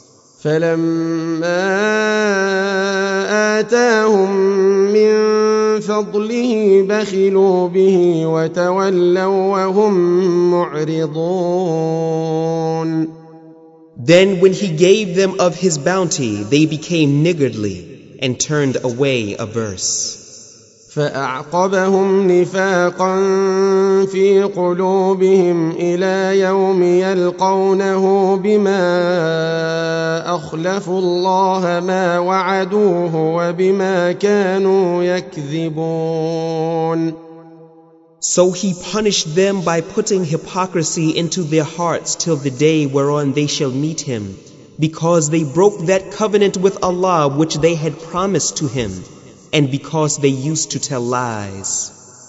فلما آتاهم من فضله بخلوا به وتولوا وهم معرضون. Then when He gave them of His bounty, they became niggardly and turned away averse. فأعقبهم نفاقا في قلوبهم إلى يوم يلقونه بما أخلفوا الله ما وعدوه وبما كانوا يكذبون. So He punished them by putting hypocrisy into their hearts till the day whereon they shall meet Him, because they broke that covenant with Allah which they had promised to Him, and because they used to tell lies.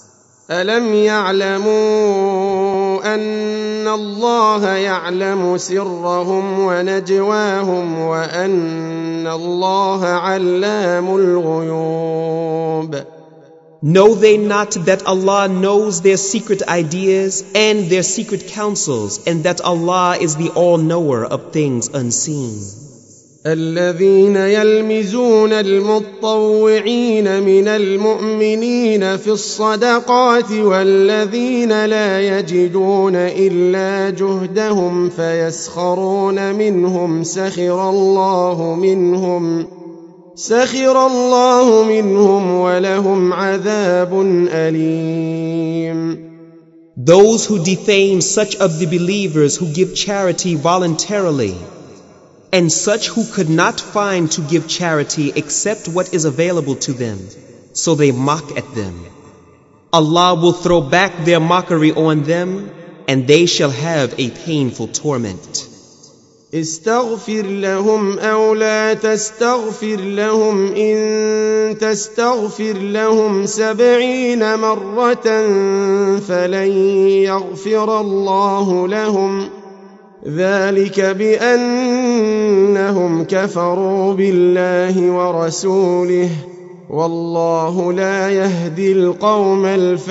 ألم يعلموا أن الله يعلم سرهم ونجواهم وأن الله علام الغيوب. Know they not that Allah knows their secret ideas and their secret counsels, and that Allah is the all-knower of things unseen? الذين يلمزون المطوعين من المؤمنين في الصدقات والذين لا يجدون إلا جهدهم فيسخرون منهم سخر الله منهم سخر الله منهم ولهم عذاب أليم. Those who defame such of the believers who give charity voluntarily, and such who could not find to give charity except what is available to them, so they mock at them. Allah will throw back their mockery on them, and they shall have a painful torment. استغفر لهم أو لا تستغفر لهم إن تستغفر لهم سبعين مرة فلن يغفر الله لهم ذلك بأنهم كفروا بالله ورسوله والله لا يهدي القوم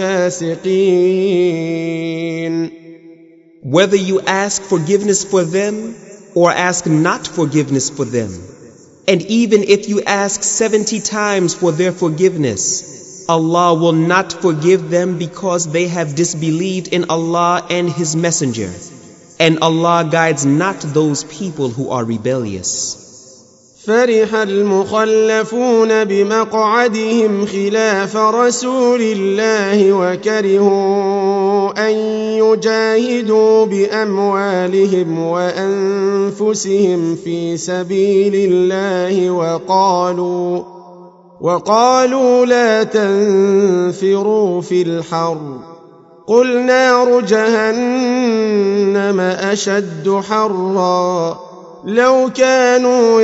الفاسقين. Whether you ask forgiveness for them or ask not forgiveness for them, and even if you ask seventy times for their forgiveness, Allah will not forgive them because they have disbelieved in Allah and His Messenger. And Allah guides not those people who are rebellious. فرح المخلفون بمقعدهم خلاف رسول الله وكرهوا أن يجاهدوا بأموالهم وأنفسهم في سبيل الله وقالوا وقالوا لا تنفروا في الحر قل نار جهنم أشد حرا لو كانوا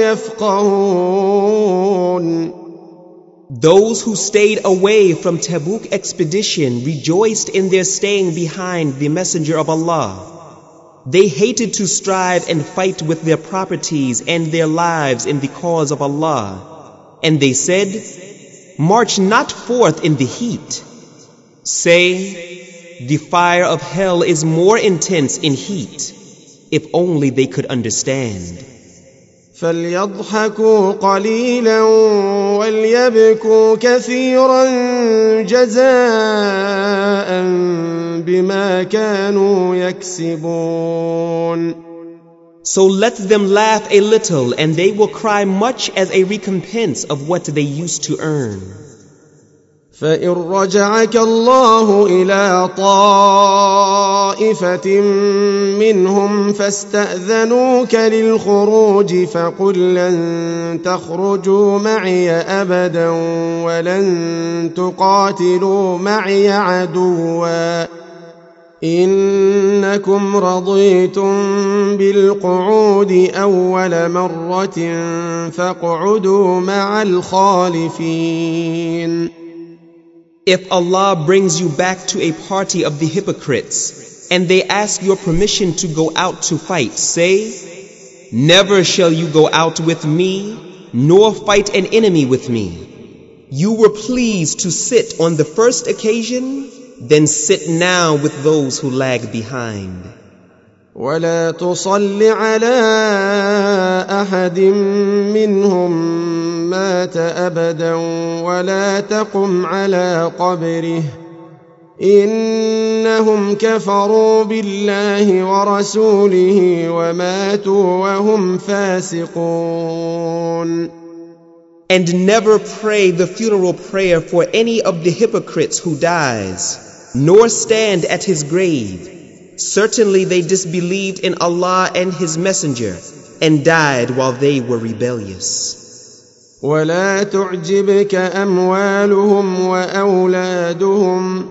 يفقهون. Those who stayed away from Tabuk expedition rejoiced in their staying behind the Messenger of Allah. They hated to strive and fight with their properties and their lives in the cause of Allah. And they said, march not forth in the heat. Say, the fire of hell is more intense in heat, if only they could understand. فليضحكوا قليلا وليبكوا كثيرا جزاء بما كانوا يكسبون. So let them laugh a little, and they will cry much as a recompense of what they used to earn. فإن رجعك الله إلى طائفة منهم فاستأذنوك للخروج فقل لن تخرجوا معي أبدا ولن تقاتلوا معي عدوا إنكم رضيتم بالقعود أول مرة فاقعدوا مع الخالفين. If Allah brings you back to a party of the hypocrites, and they ask your permission to go out to fight, say, never shall you go out with me, nor fight an enemy with me. You were pleased to sit on the first occasion, then sit now with those who lag behind. ولا تصل على أحد منهم مات أبدا ولا تقم على قبره إنهم كفروا بالله ورسوله وماتوا وهم فاسقون. And never pray the funeral prayer for any of the hypocrites who dies, nor stand at his grave. Certainly they disbelieved in Allah and His Messenger, and died while they were rebellious. ولا تعجبك أموالهم وأولادهم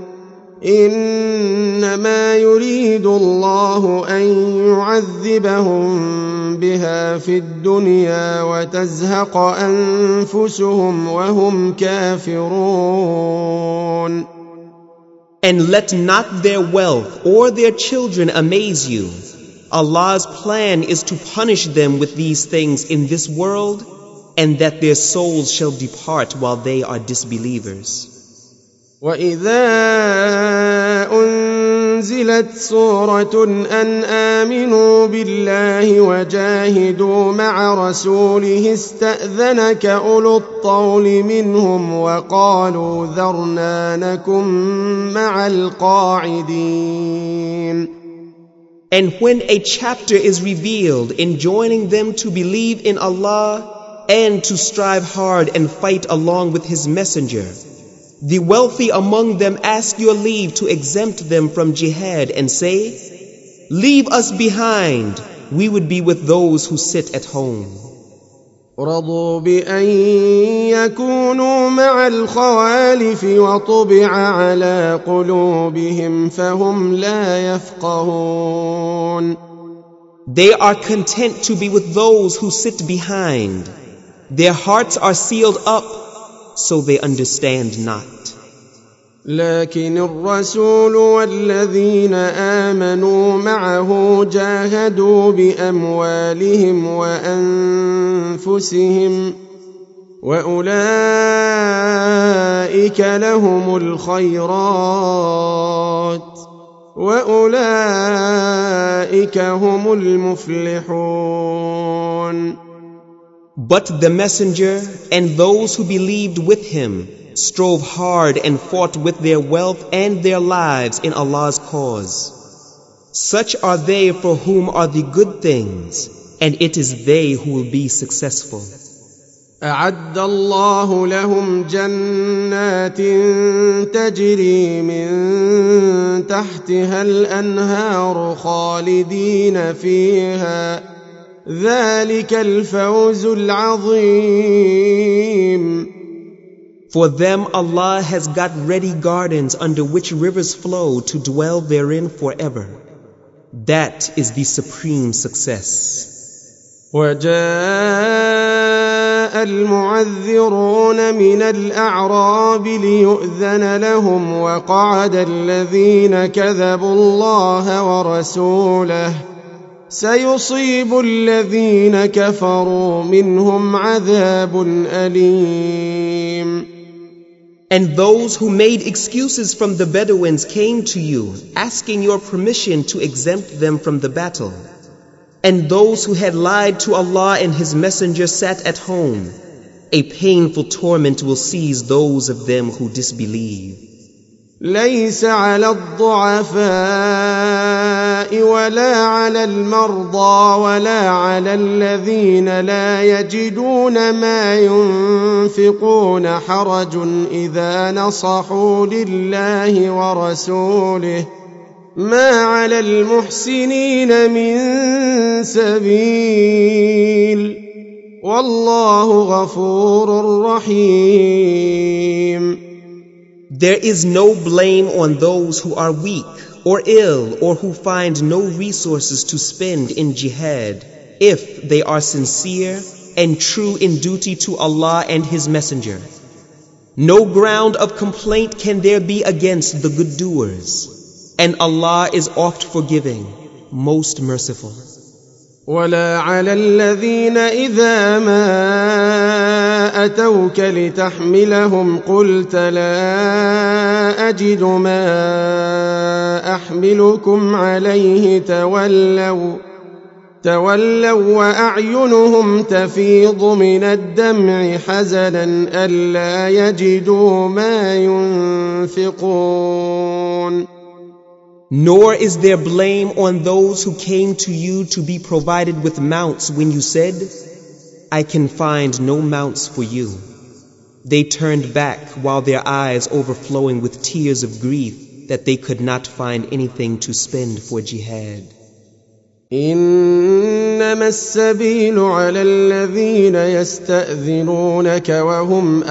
إنما يريد الله أن يعذبهم بها في الدنيا وتزهق أنفسهم وهم كافرون. And let not their wealth or their children amaze you. Allah's plan is to punish them with these things in this world, and that their souls shall depart while they are disbelievers. وَإِذَا أُنزِلَتْ سُورَةٌ أَنْ آمِنُوا بِاللَّهِ وَجَاهِدُوا مَعَ رَسُولِهِ اسْتَأْذَنَكَ أُولُو الطَّوْلِ مِنْهُمْ وَقَالُوا ذَرْنَا نَكُن مَّعَ الْقَاعِدِينَ. And when a chapter is revealed enjoining them to believe in Allah and to strive hard and fight along with His Messenger, the wealthy among them ask your leave to exempt them from jihad and say, "Leave us behind, we would be with those who sit at home." رضوا بأن يكونوا مع الخوالف وطبع على قلوبهم فهم لا يفقهون. They are content to be with those who sit behind. Their hearts are sealed up, so they understand not. لكن الرسول والذين آمنوا معه جاهدوا بأموالهم وأنفسهم وأولئك لهم الخيرات وأولئك هم المفلحون. But the messenger and those who believed with him strove hard and fought with their wealth and their lives in Allah's cause. Such are they for whom are the good things, and it is they who will be successful. أعد الله لهم جنات تجري من تحتها الأنهار خالدين فيها ذلك الفوز العظيم. For them Allah has got ready gardens under which rivers flow to dwell therein forever. That is the supreme success. وجاء المعذرون من الأعراب ليؤذن لهم وقعد الذين كذبوا الله ورسوله سيصيب الذين كفروا منهم عذاب أليم. And those who made excuses from the Bedouins came to you, asking your permission to exempt them from the battle. And those who had lied to Allah and His Messenger sat at home. A painful torment will seize those of them who disbelieve. ليس على الضعفاء ولا على المرضى ولا على الذين لا يجدون ما ينفقون حرج إذا نصحوا لله ورسوله ما على المحسنين من سبيل والله غفور رحيم. There is no blame on those who are weak or ill or who find no resources to spend in jihad, if they are sincere and true in duty to Allah and His Messenger. No ground of complaint can there be against the good doers, and Allah is oft forgiving, most merciful. ولا على الذين إذا ما أتوك لتحملهم قلت لا أجد ما أحملكم عليه تولوا تولوا وأعينهم تفيض من الدمع حزنا ألا يجدوا ما ينفقون. Nor is there blame on those who came to you to be provided with mounts when you said, "I can find no mounts for you." They turned back while their eyes overflowing with tears of grief that they could not find anything to spend for jihad. إنما السبيل على الذين يستأذنونك وهم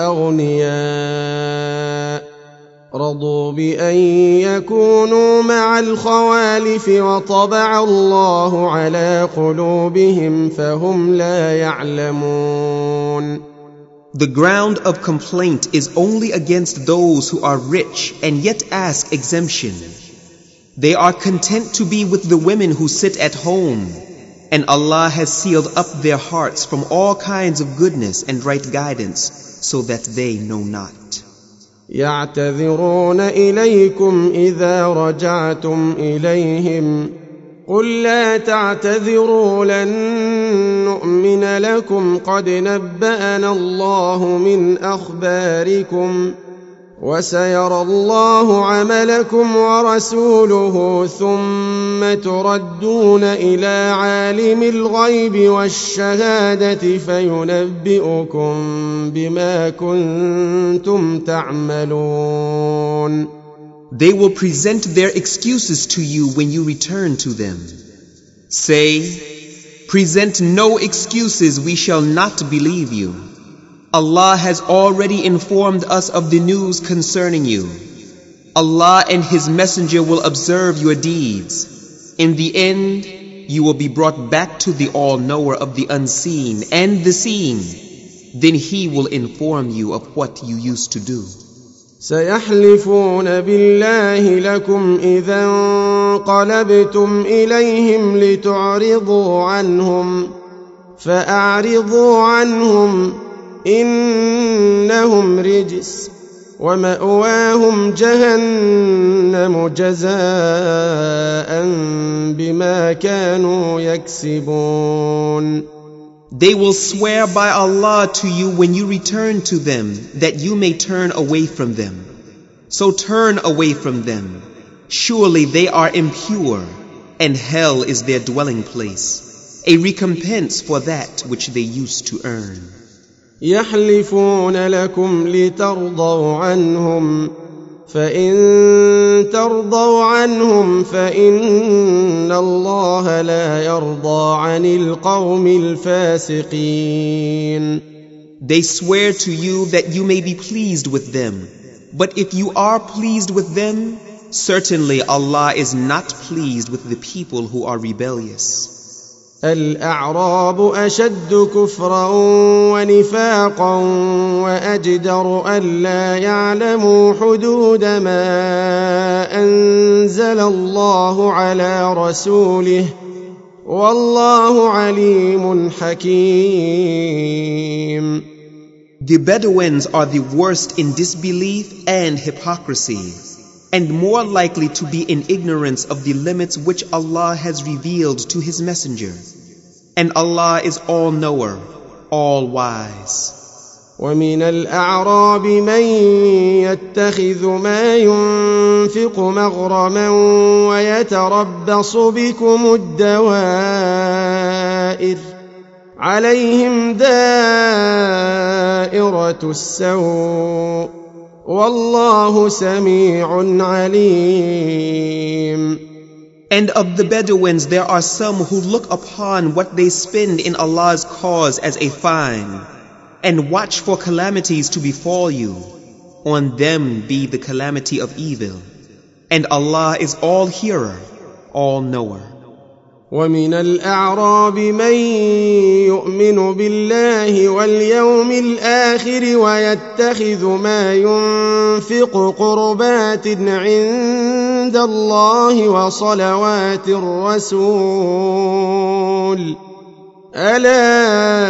أغنياء رضوا بأن يكونوا مع الخوالف وطبع الله على قلوبهم فهم لا يعلمون. The ground of complaint is only against those who are rich and yet ask exemption. They are content to be with the women who sit at home, and Allah has sealed up their hearts from all kinds of goodness and right guidance, so that they know not. يعتذرون إليكم إذا رجعتم إليهم قل لا تعتذروا لن نؤمن لكم قد نبأنا الله من أخباركم وسيرى الله عملكم ورسوله ثم تردون إلى عالم الغيب والشهادة فينبئكم بما كنتم تعملون. They will present their excuses to you when you return to them. Say, present no excuses, we shall not believe you. Allah has already informed us of the news concerning you. Allah and His Messenger will observe your deeds. In the end, you will be brought back to the All-Knower of the unseen and the seen. Then He will inform you of what you used to do. سيحلفون بالله لكم إذا انقلبتم إليهم لتعرضوا عنهم فأعرضوا عنهم إنهم رجس ومأواهم جهنم جزاء بما كانوا يكسبون. They will swear by Allah to you when you return to them, that you may turn away from them. So turn away from them. Surely they are impure, and hell is their dwelling place, a recompense for that which they used to earn. يحلفون لكم لترضوا عنهم فإن ترضوا عنهم فإن الله لا يرضى عن القوم الفاسقين. They swear to you that you may be pleased with them, but if you are pleased with them, certainly Allah is not pleased with the people who are rebellious. الأعراب أشد كفرا ونفاقا وأجدر ألا يعلموا حدود ما أنزل الله على رسوله والله عليم حكيم. The Bedouins are the worst in disbelief and hypocrisy, and more likely to be in ignorance of the limits which Allah has revealed to His Messenger. And Allah is all-knower, all-wise. ومن الأعراب من يتخذ ما ينفق مغرما ويتربص بكم الدوائر عليهم دائرة السوء والله سميع عليم. And of the Bedouins there are some who look upon what they spend in Allah's cause as a fine, and watch for calamities to befall you. On them be the calamity of evil. And Allah is all-hearer, all-knower. ومن الأعراب من يؤمن بالله واليوم الآخر ويتخذ ما ينفق قربات عند الله وصلوات الرسول ألا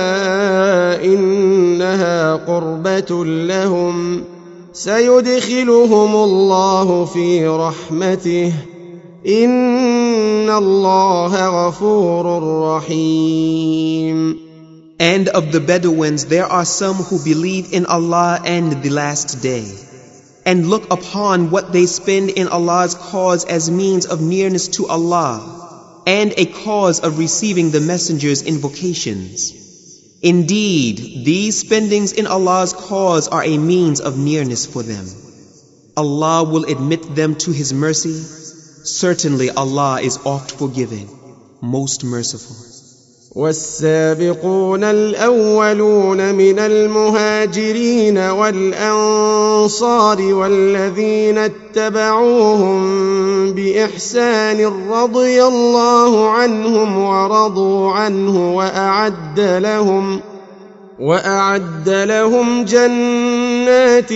إنها قربة لهم سيدخلهم الله في رحمته إن الله غفور رحيم. And of the Bedouins there are some who believe in Allah and the last day, and look upon what they spend in Allah's cause as means of nearness to Allah, and a cause of receiving the Messenger's invocations. Indeed, these spendings in Allah's cause are a means of nearness for them. Allah will admit them to His mercy. Certainly Allah is oft forgiving, most merciful. والسابقون الأولون من المهاجرين والأنصار والذين اتبعوهم بإحسان رضي الله عنهم ورضوا عنه وأعد لهم وأعد لهم جنات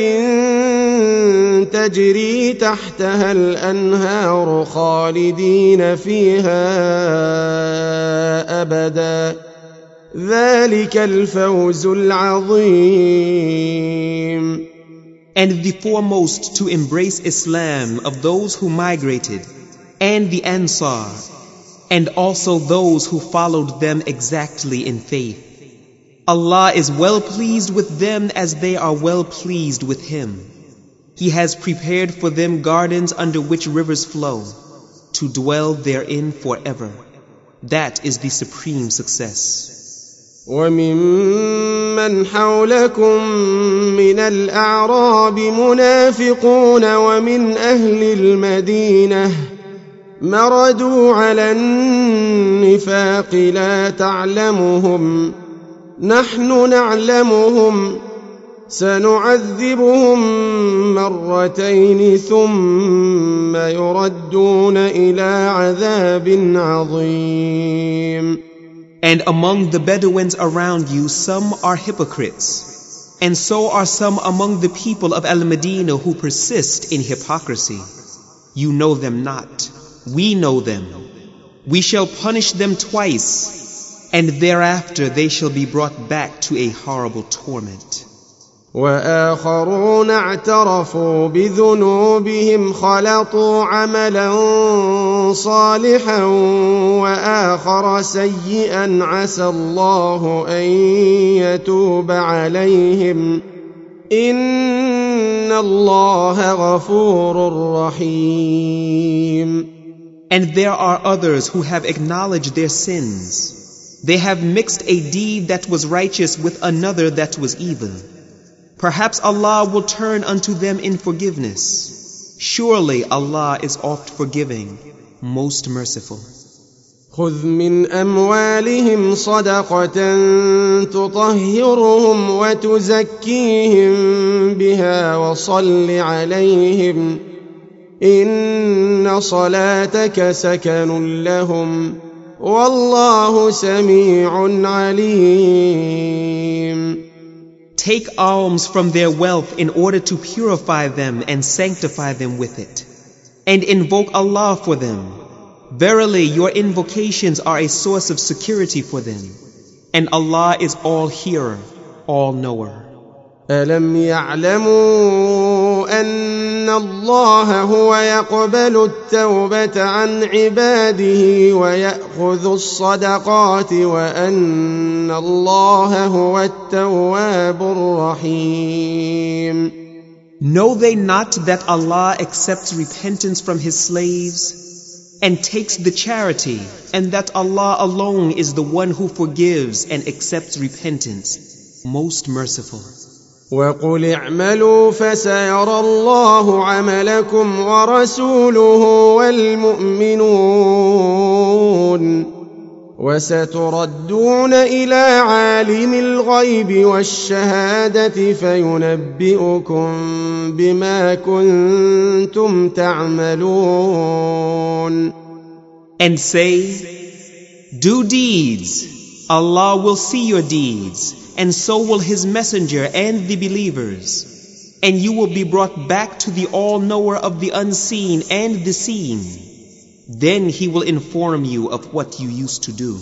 تجري تحتها الأنهار خالدين فيها أبدا ذلك الفوز العظيم. And the foremost to embrace Islam of those who migrated, and the Ansar, and also those who followed them exactly in faith. Allah is well pleased with them as they are well pleased with Him. He has prepared for them gardens under which rivers flow, to dwell therein forever. That is the supreme success. وَمِمَّنْ حَوْلَكُمْ مِنَ الْأَعْرَابِ مُنَافِقُونَ وَمِنْ أَهْلِ الْمَدِينَةِ مَرَدُوا عَلَى النِّفَاقِ لَا تَعْلَمُهُمْ نَحْنُ نَعْلَمُهُمْ سَنُعَذِّبُهُمْ مَرَّتَيْنِ ثُمَّ يُرَدُّونَ إِلَى عَذَابٍ عَظِيمٍ. And among the Bedouins around you some are hypocrites, and so are some among the people of Al-Medina who persist in hypocrisy. You know them not, we know them. We shall punish them twice, and thereafter they shall be brought back to a horrible torment. وآخرون اعترفوا بذنوبهم خلطوا عملا صالحا وآخر سيئا عسى الله أن يتوب عليهم إن الله غفور رحيم. And there are others who have acknowledged their sins. They have mixed a deed that was righteous with another that was evil. Perhaps Allah will turn unto them in forgiveness. Surely Allah is oft forgiving, most merciful. خذ من أموالهم صدقة تطهرهم وتزكيهم بها وصل عليهم إن صلاتك سكن لهم والله سميع عليم. Take alms from their wealth in order to purify them and sanctify them with it, and invoke Allah for them. Verily, your invocations are a source of security for them, and Allah is all hearer, all knower. ألم يعلموا أن الله هو يقبل التوبة عن عباده ويأخذ الصدقات وأن الله هو التواب الرحيم. Know they not that Allah accepts repentance from His slaves and takes the charity, and that Allah alone is the one who forgives and accepts repentance, most merciful. وَقُلِ اعْمَلُوا فَسَيَرَى اللَّهُ عَمَلَكُمْ وَرَسُولُهُ وَالْمُؤْمِنُونَ وَسَتُرَدُّونَ إِلَى عَالِمِ الْغَيْبِ وَالشَّهَادَةِ فَيُنَبِّئُكُم بِمَا كُنتُمْ تَعْمَلُونَ. And say, do deeds. Allah will see your deeds, and so will His Messenger and the believers. And you will be brought back to the All-Knower of the unseen and the seen. Then He will inform you of what you used to do.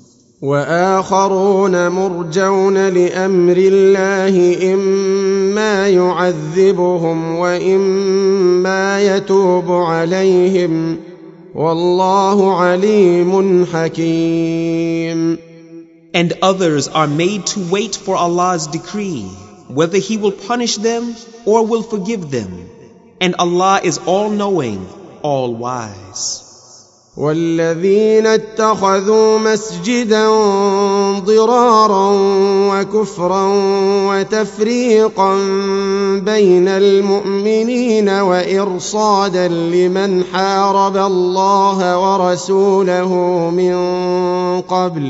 وآخرون مرجون لأمر الله إما يعذبهم وإما يتوب عليهم والله عليم حكيم. And others are made to wait for Allah's decree, whether He will punish them or will forgive them. And Allah is all-knowing, all-wise. والذين اتخذوا مسجدا ضرارا وكفرا وتفريقا بين المؤمنين وإرصادا لمن حارب الله ورسوله من قبل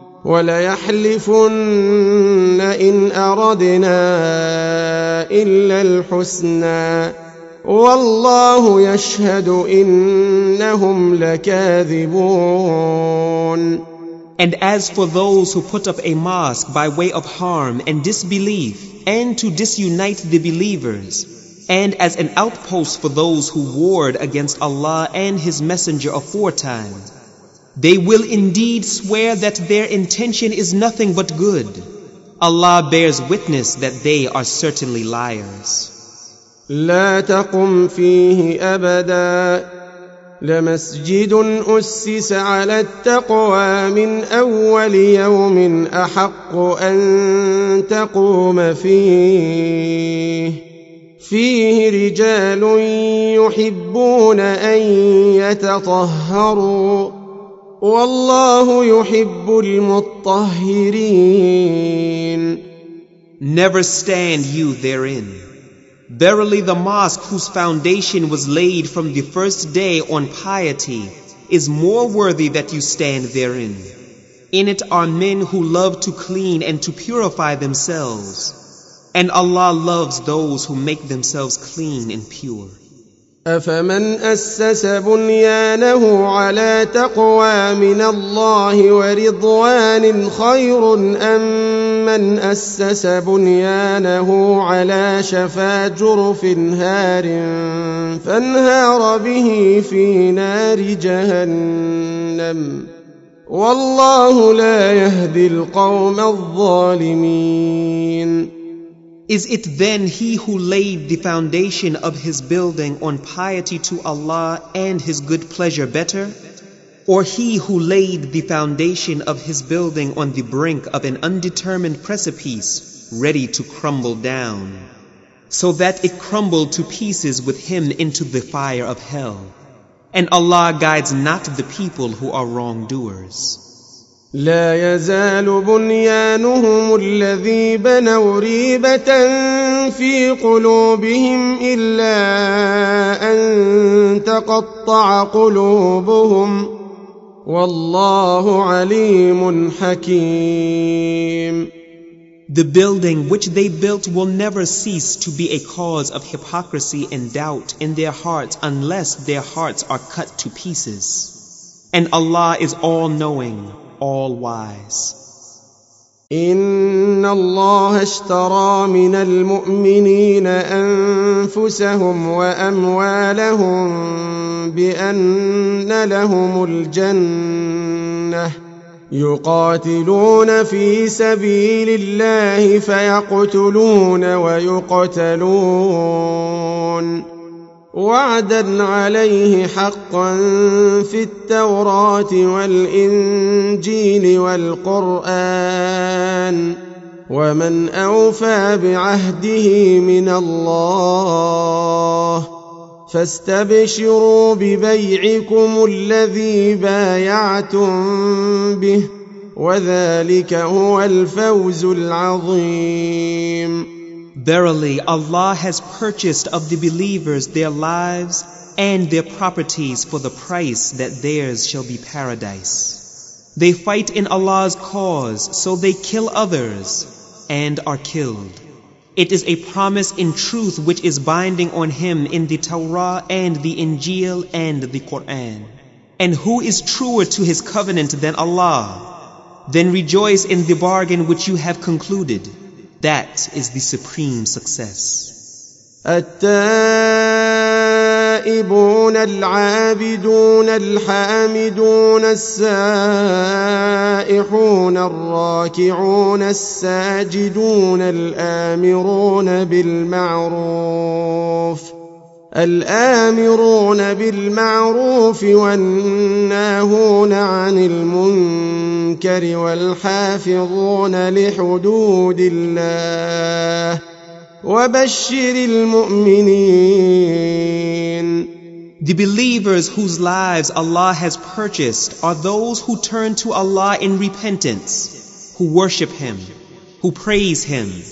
وليحلفن إن أردنا إلا الحسنى والله يشهد إنهم لكاذبون. And as for those who put up a mosque by way of harm and disbelief, and to disunite the believers, and as an outpost for those who warred against Allah and His Messenger aforetime, they will indeed swear that their intention is nothing but good. Allah bears witness that they are certainly liars. لا تقم فيه أبدا لمسجد أسس على التقوى من أول يوم أحق أن تقوم فيه فيه رجال يحبون أن يتطهروا والله يحب المطهرين. Never stand you therein. Verily the mosque whose foundation was laid from the first day on piety is more worthy that you stand therein. In it are men who love to clean and to purify themselves, and Allah loves those who make themselves clean and pure. أفمن أسس بنيانه على تقوى من الله ورضوان خير أم من أسس بنيانه على شفا جرف هار فانهار به في نار جهنم والله لا يهدي القوم الظالمين. Is it then he who laid the foundation of his building on piety to Allah and His good pleasure better? Or he who laid the foundation of his building on the brink of an undetermined precipice, ready to crumble down, so that it crumbled to pieces with him into the fire of hell? And Allah guides not the people who are wrongdoers. لا يزال بنيانهم الذي بنوا ريبة في قلوبهم إلا أن تقطع قلوبهم والله عليم حكيم. The building which they built will never cease to be a cause of hypocrisy and doubt in their hearts unless their hearts are cut to pieces. And Allah is all-knowing, all-wise. إن الله اشترى من المؤمنين أنفسهم وأموالهم بأن لهم الجنة يقاتلون في سبيل الله فيقتلون ويقتلون وعدا عليه حقا في التوراة والإنجيل والقرآن ومن أوفى بعهده من الله فاستبشروا ببيعكم الذي بايعتم به وذلك هو الفوز العظيم. Verily, Allah has purchased of the believers their lives and their properties for the price that theirs shall be paradise. They fight in Allah's cause, so they kill others and are killed. It is a promise in truth which is binding on him in the Torah and the Injil and the Quran. And who is truer to his covenant than Allah? Then rejoice in the bargain which you have concluded. That is the supreme success. التائبون العابدون الحامدون السائحون الراكعون الساجدون الآمرون بالمعروف الآمرون بالمعروف والناهون عن المنكر والحافظون لحدود الله وبشر المؤمنين. The believers whose lives Allah has purchased are those who turn to Allah in repentance, who worship Him, who praise Him,